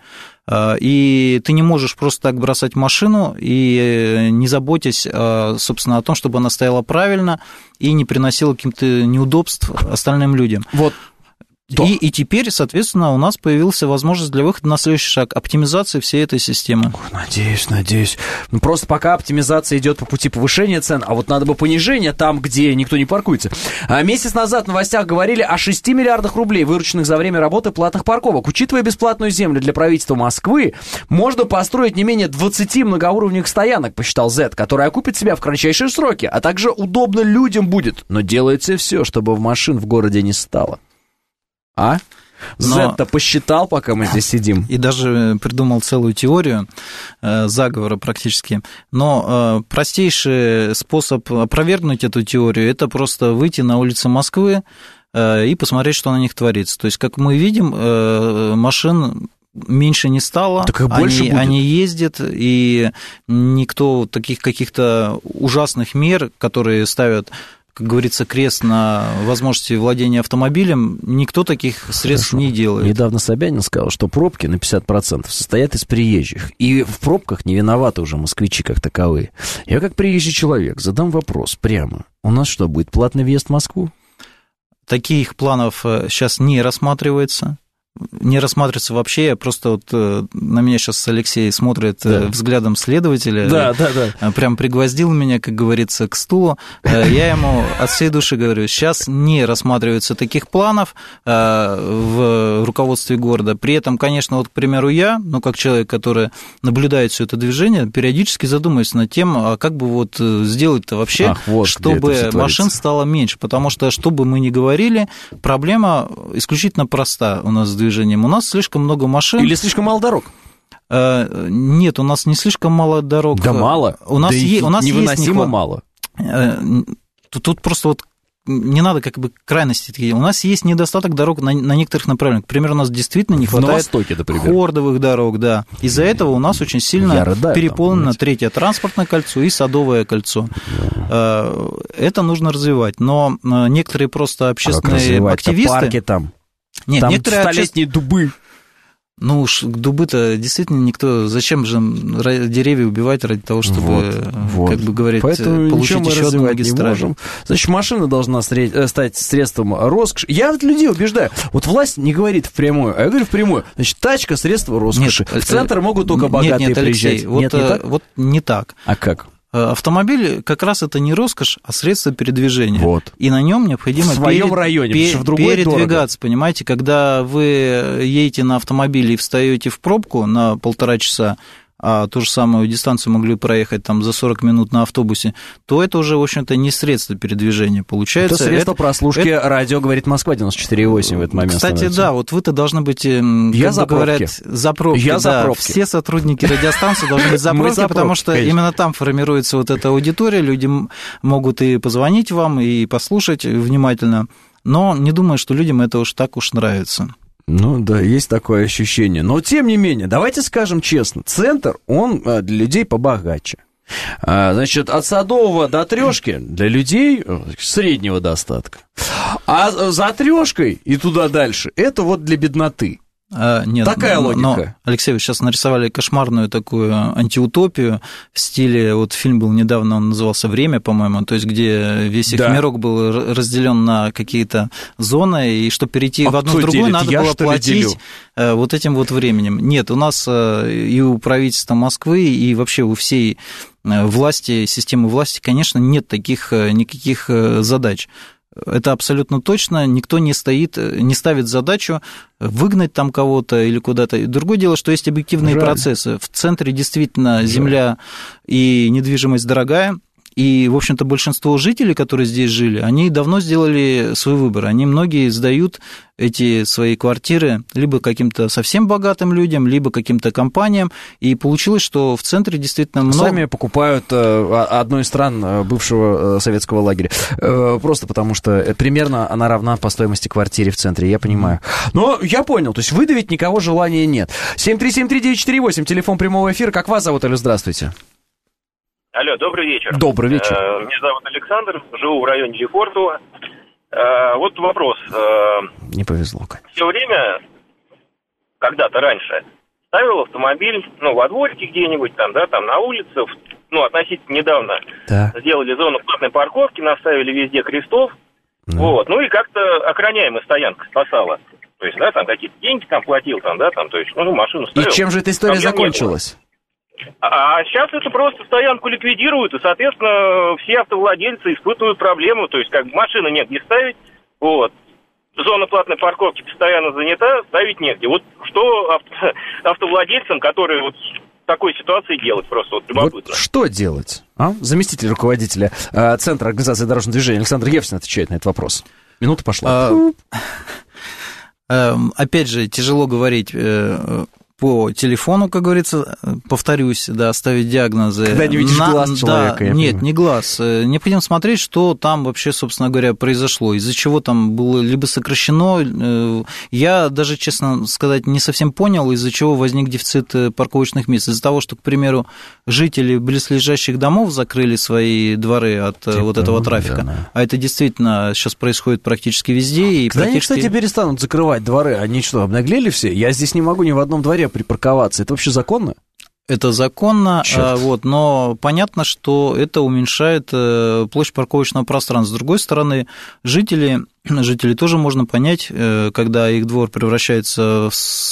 И ты не можешь просто так бросать машину, и не заботясь, собственно, о том, чтобы она стояла правильно и не приносила каким-то неудобств остальным людям. Вот. И, и теперь, соответственно, у нас появилась возможность для выхода на следующий шаг оптимизации всей этой системы. Надеюсь, надеюсь. Ну, просто пока оптимизация идет по пути повышения цен, а вот надо бы понижение там, где никто не паркуется. А месяц назад в новостях говорили о шести миллиардах рублей, вырученных за время работы платных парковок. Учитывая бесплатную землю для правительства Москвы, можно построить не менее двадцати многоуровневых стоянок, посчитал Зет, который окупит себя в кратчайшие сроки, а также удобно людям будет. Но делается все, чтобы машин в городе не стало. А? Зет-то посчитал, пока мы здесь сидим. И даже придумал целую теорию э, заговора практически. Но э, простейший способ опровергнуть эту теорию – это просто выйти на улицы Москвы э, и посмотреть, что на них творится. То есть, как мы видим, э, машин меньше не стало, так их больше они, будет. Они ездят, и никто таких каких-то ужасных мер, которые ставят, как говорится, крест на возможности владения автомобилем, никто таких средств Хорошо. не делает. Недавно Собянин сказал, что пробки на пятьдесят процентов состоят из приезжих. И в пробках не виноваты уже москвичи как таковые. Я как приезжий человек задам вопрос прямо. У нас что, будет платный въезд в Москву? таких планов сейчас не рассматривается. Не рассматривается вообще, просто вот на меня сейчас Алексей смотрит да. взглядом следователя, да, да, да. прям пригвоздил меня, как говорится, к стулу. Я ему от всей души говорю, сейчас не рассматривается таких планов в руководстве города. При этом, конечно, вот, к примеру, я, ну, как человек, который наблюдает все это движение, периодически задумываюсь над тем, а как бы вот сделать-то вообще, Ах, вот чтобы машин стало меньше, потому что, что бы мы ни говорили, проблема исключительно проста у нас с движением. У нас слишком много машин. Или слишком мало дорог? Нет, у нас не слишком мало дорог. Да мало. У нас, да е- у нас невыносимо есть мало. Тут, тут просто вот не надо как бы крайности такие. У нас есть недостаток дорог на, на некоторых направлениях. К примеру, у нас действительно не хватает хордовых дорог, да. Из-за этого у нас очень сильно рыдаю, переполнено там, третье транспортное кольцо и Садовое кольцо. Это нужно развивать. Но некоторые просто общественные а активисты... Парки там. Нет, там некоторые столетние обще... дубы. Ну уж дубы-то действительно никто... Зачем же деревья убивать ради того, чтобы, вот, вот. как бы говорить, Поэтому получить еще одну магистраль? Значит, машина должна стать средством роскоши. Я вот людей убеждаю. Вот власть не говорит впрямую, а я говорю впрямую. Значит, тачка — средство роскоши. Нет, в центр могут только богатые нет, нет, приезжать. Алексей, вот, нет, не так? Вот не так. А как? Автомобиль как раз это не роскошь, а средство передвижения. Вот. И на нем необходимо в своем перед... районе, пер... в другой передвигаться. Дорого. Понимаете, когда вы едете на автомобиле и встаете в пробку на полтора часа, а ту же самую дистанцию могли проехать там за сорок минут на автобусе, то это уже, в общем-то, не средство передвижения получается. Это средство это, прослушки это... радио «Говорит Москва» девяносто четыре и восемь в этот момент. Кстати, становится. да, вот вы-то должны быть, Я как за бы говорят, за пробки. Я за да, пробки. Все сотрудники радиостанции должны быть за пробки, потому что именно там формируется вот эта аудитория, люди могут и позвонить вам, и послушать внимательно, но не думаю, что людям это уж так уж нравится. Ну да, есть такое ощущение. Но тем не менее, давайте скажем честно, центр, он для людей побогаче. Значит, от Садового до Трёшки для людей среднего достатка. А за Трёшкой и туда дальше, это вот для бедноты. А, нет, такая но, логика. Но, Алексей, вы сейчас нарисовали кошмарную такую антиутопию в стиле, вот фильм был недавно, он назывался «Время», по-моему, то есть где весь их да. мирок был разделен на какие-то зоны, и чтобы перейти а в одну в другую, надо Я, было платить делю? вот этим вот временем. Нет, у нас и у правительства Москвы, и вообще у всей власти, системы власти, конечно, нет таких никаких задач. Это абсолютно точно. Никто не стоит, не ставит задачу выгнать там кого-то или куда-то. Другое дело, что есть объективные Жаль. процессы. В центре действительно Жаль. земля и недвижимость дорогая. И, в общем-то, большинство жителей, которые здесь жили, они давно сделали свой выбор. Они многие сдают эти свои квартиры либо каким-то совсем богатым людям, либо каким-то компаниям. И получилось, что в центре действительно много... Сами покупают одну из стран бывшего советского лагеря. Просто потому что примерно она равна по стоимости квартиры в центре, я понимаю. Но я понял, то есть выдавить никого желания нет. семь три семь три девять четыре восемь, телефон прямого эфира. Как вас зовут, Алло, здравствуйте. Алло, добрый вечер. Добрый вечер. Э, меня зовут Александр, живу в районе Лефортово. Э, вот вопрос. Э, Не повезло, конечно. Все время, когда-то раньше, ставил автомобиль, ну, во дворике где-нибудь, там, да, там, на улице, ну, относительно недавно да. сделали зону платной парковки, наставили везде крестов, да. вот, ну, и как-то охраняемая стоянка спасала. То есть, да, там какие-то деньги там платил, там, да, там, то есть, ну, машину ставил. И чем же эта история закончилась? А сейчас это просто стоянку ликвидируют, и, соответственно, все автовладельцы испытывают проблему, то есть как бы машины негде ставить, вот, зона платной парковки постоянно занята, ставить негде. Вот что авто, автовладельцам, которые вот в такой ситуации делать, просто вот любопытно. Вот что делать? А? Заместитель руководителя э, Центра организации дорожного движения Александр Евсин отвечает на этот вопрос. Минута пошла. Опять же, тяжело говорить по телефону, как говорится, повторюсь, да, ставить диагнозы. Когда не видишь на, глаз человека. Да, нет, не глаз. Необходимо смотреть, что там вообще, собственно говоря, произошло, из-за чего там было либо сокращено. Я даже, честно сказать, не совсем понял, из-за чего возник дефицит парковочных мест. Из-за того, что, к примеру, жители близлежащих домов закрыли свои дворы от типа, вот этого трафика, да, да. А это действительно сейчас происходит практически везде. И Когда практически... они, кстати, перестанут закрывать дворы, они что, обнаглели все? Я здесь не могу ни в одном дворе припарковаться. Это вообще законно? Это законно, Черт. вот, но понятно, что это уменьшает площадь парковочного пространства. С другой стороны, жители, жители тоже можно понять, когда их двор превращается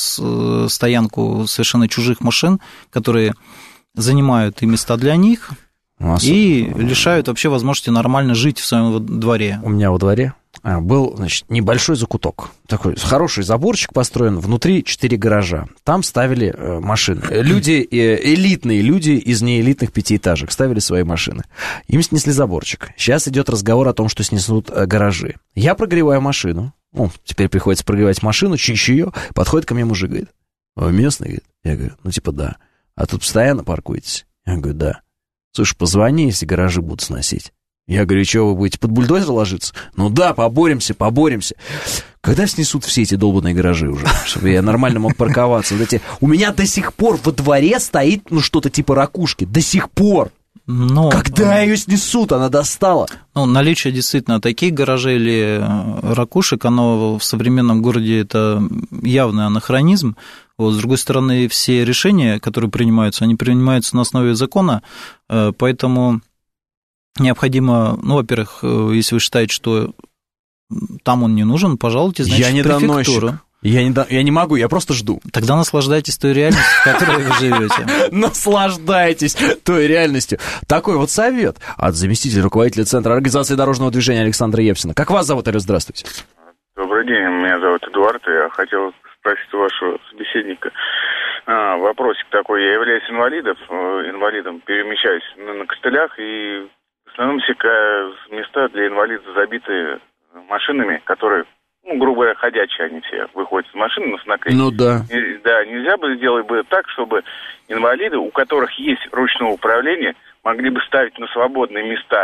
в стоянку совершенно чужих машин, которые занимают и места для них, и лишают вообще возможности нормально жить в своем дворе. У меня во дворе был, значит, небольшой закуток. Такой хороший заборчик построен, внутри четыре гаража. Там ставили э, машины. Люди, э, элитные люди из неэлитных пятиэтажек ставили свои машины. Им снесли заборчик. Сейчас идет разговор о том, что снесут э, гаражи. Я прогреваю машину. Ну, теперь приходится прогревать машину, чищу ее. Подходит ко мне мужик, говорит: вы местный? Говорит. Я говорю: ну, типа, да. А тут постоянно паркуетесь? Я говорю: да. Слушай, позвони, если гаражи будут сносить. Я говорю: что, вы будете под бульдозер ложиться? Ну да, поборемся, поборемся. Когда снесут все эти долбанные гаражи уже, чтобы я нормально мог парковаться? Вот эти... У меня до сих пор во дворе стоит, ну, что-то типа ракушки. До сих пор. Но... Когда ее снесут, она достала. Ну, наличие действительно таких гаражей или ракушек, оно в современном городе это явный анахронизм. Вот, с другой стороны, все решения, которые принимаются, они принимаются на основе закона, поэтому необходимо, ну, во-первых, если вы считаете, что там он не нужен, пожалуйте, значит, я не в префектуру. Доносчик. Я не, я не могу, я просто жду. Тогда наслаждайтесь той реальностью, в которой вы живете. Наслаждайтесь той реальностью. Такой вот совет от заместителя руководителя Центра организации дорожного движения Александра Евсина. Как вас зовут, Алло, здравствуйте? Добрый день, меня зовут Эдуард, и я хотел спросить вашего собеседника. А, вопросик такой: я являюсь инвалидом, инвалидом, перемещаюсь на, на костылях, и в основном все места для инвалидов забиты машинами, которые, ну, грубо говоря, ходячие они все, выходят из машины на снакай. Ну да. И, да, нельзя бы сделать бы так, чтобы инвалиды, у которых есть ручное управление, могли бы ставить на свободные места,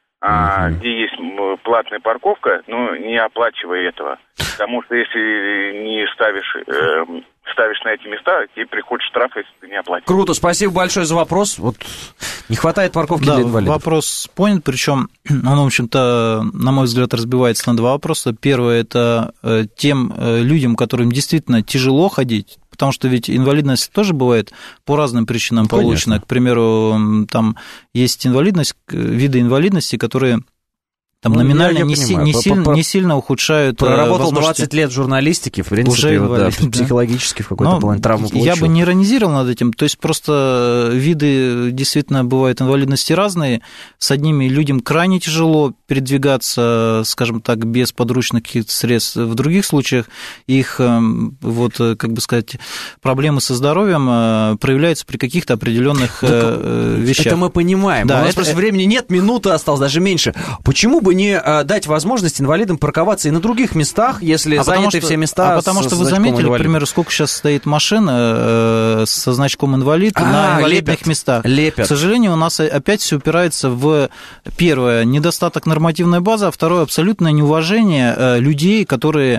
а, mm-hmm. где есть платная парковка, но не оплачивая этого. Потому что если не ставишь, э, ставишь на эти места, тебе приходит штраф, если ты не оплатишь. Круто, спасибо большое за вопрос. Вот не хватает парковки да, для инвалидов. Вопрос понят, причем он, в общем-то, на мой взгляд, разбивается на два вопроса. Первое – это тем людям, которым действительно тяжело ходить, потому что ведь инвалидность тоже бывает по разным причинам ну, получена. Конечно. К примеру, там есть инвалидность, виды инвалидности, которые там ну, номинально не, си, не, силь, не сильно ухудшают Проработал двадцать лет в журналистике, в принципе, вот, да, да. психологически в какой-то плане травму получил. Я бы не иронизировал над этим, то есть просто виды действительно бывают инвалидности разные, с одними людям крайне тяжело передвигаться, скажем так, без подручных каких-то средств, в других случаях их, вот, как бы сказать, проблемы со здоровьем проявляются при каких-то определенных так, вещах. Это мы понимаем, да, у нас это... просто времени нет, минуты осталось, даже меньше. Почему бы не дать возможность инвалидам парковаться и на других местах, если а заняты что, все места а потому с, что с вы заметили, инвалид. К примеру, сколько сейчас стоит машин э, со значком инвалид а, на инвалидных лепят, местах. Лепят. К сожалению, у нас опять все упирается в, первое, недостаток нормативной базы, а второе, абсолютное неуважение э, людей, которые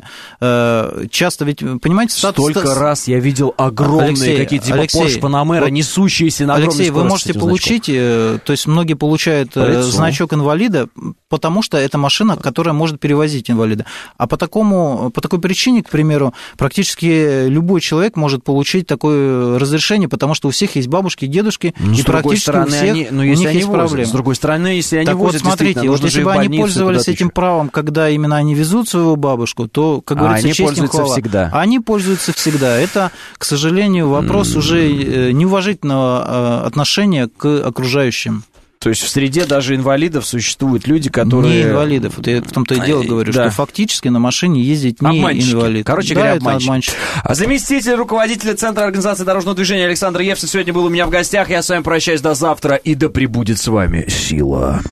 э, часто ведь, понимаете, статус... Столько раз я видел огромные Алексей, какие-то типа Porsche Panamera, вот, несущиеся на огромной Алексей, вы можете получить, э, то есть многие получают э, значок инвалида, потому что это машина, которая может перевозить инвалида. А по, такому, по такой причине, к примеру, практически любой человек может получить такое разрешение, потому что у всех есть бабушки, дедушки, ну, и практически стороны, у всех они, ну, у них есть возят, проблемы. С другой стороны, если они так возят, вот, смотрите, вот если бы они пользовались этим еще. правом, когда именно они везут свою бабушку, то, как а говорится, честь им хвала. Всегда. Они пользуются всегда. Это, к сожалению, вопрос mm. уже неуважительного отношения к окружающим. То есть в среде даже инвалидов существуют люди, которые... Не инвалидов, вот я в том-то и дело говорю, да. что фактически на машине ездить не обманщики. Инвалид. Короче да, говоря, это обманщики. обманщик. А заместитель руководителя Центра организации дорожного движения Александр Евсин сегодня был у меня в гостях. Я с вами прощаюсь до завтра, и да пребудет с вами сила.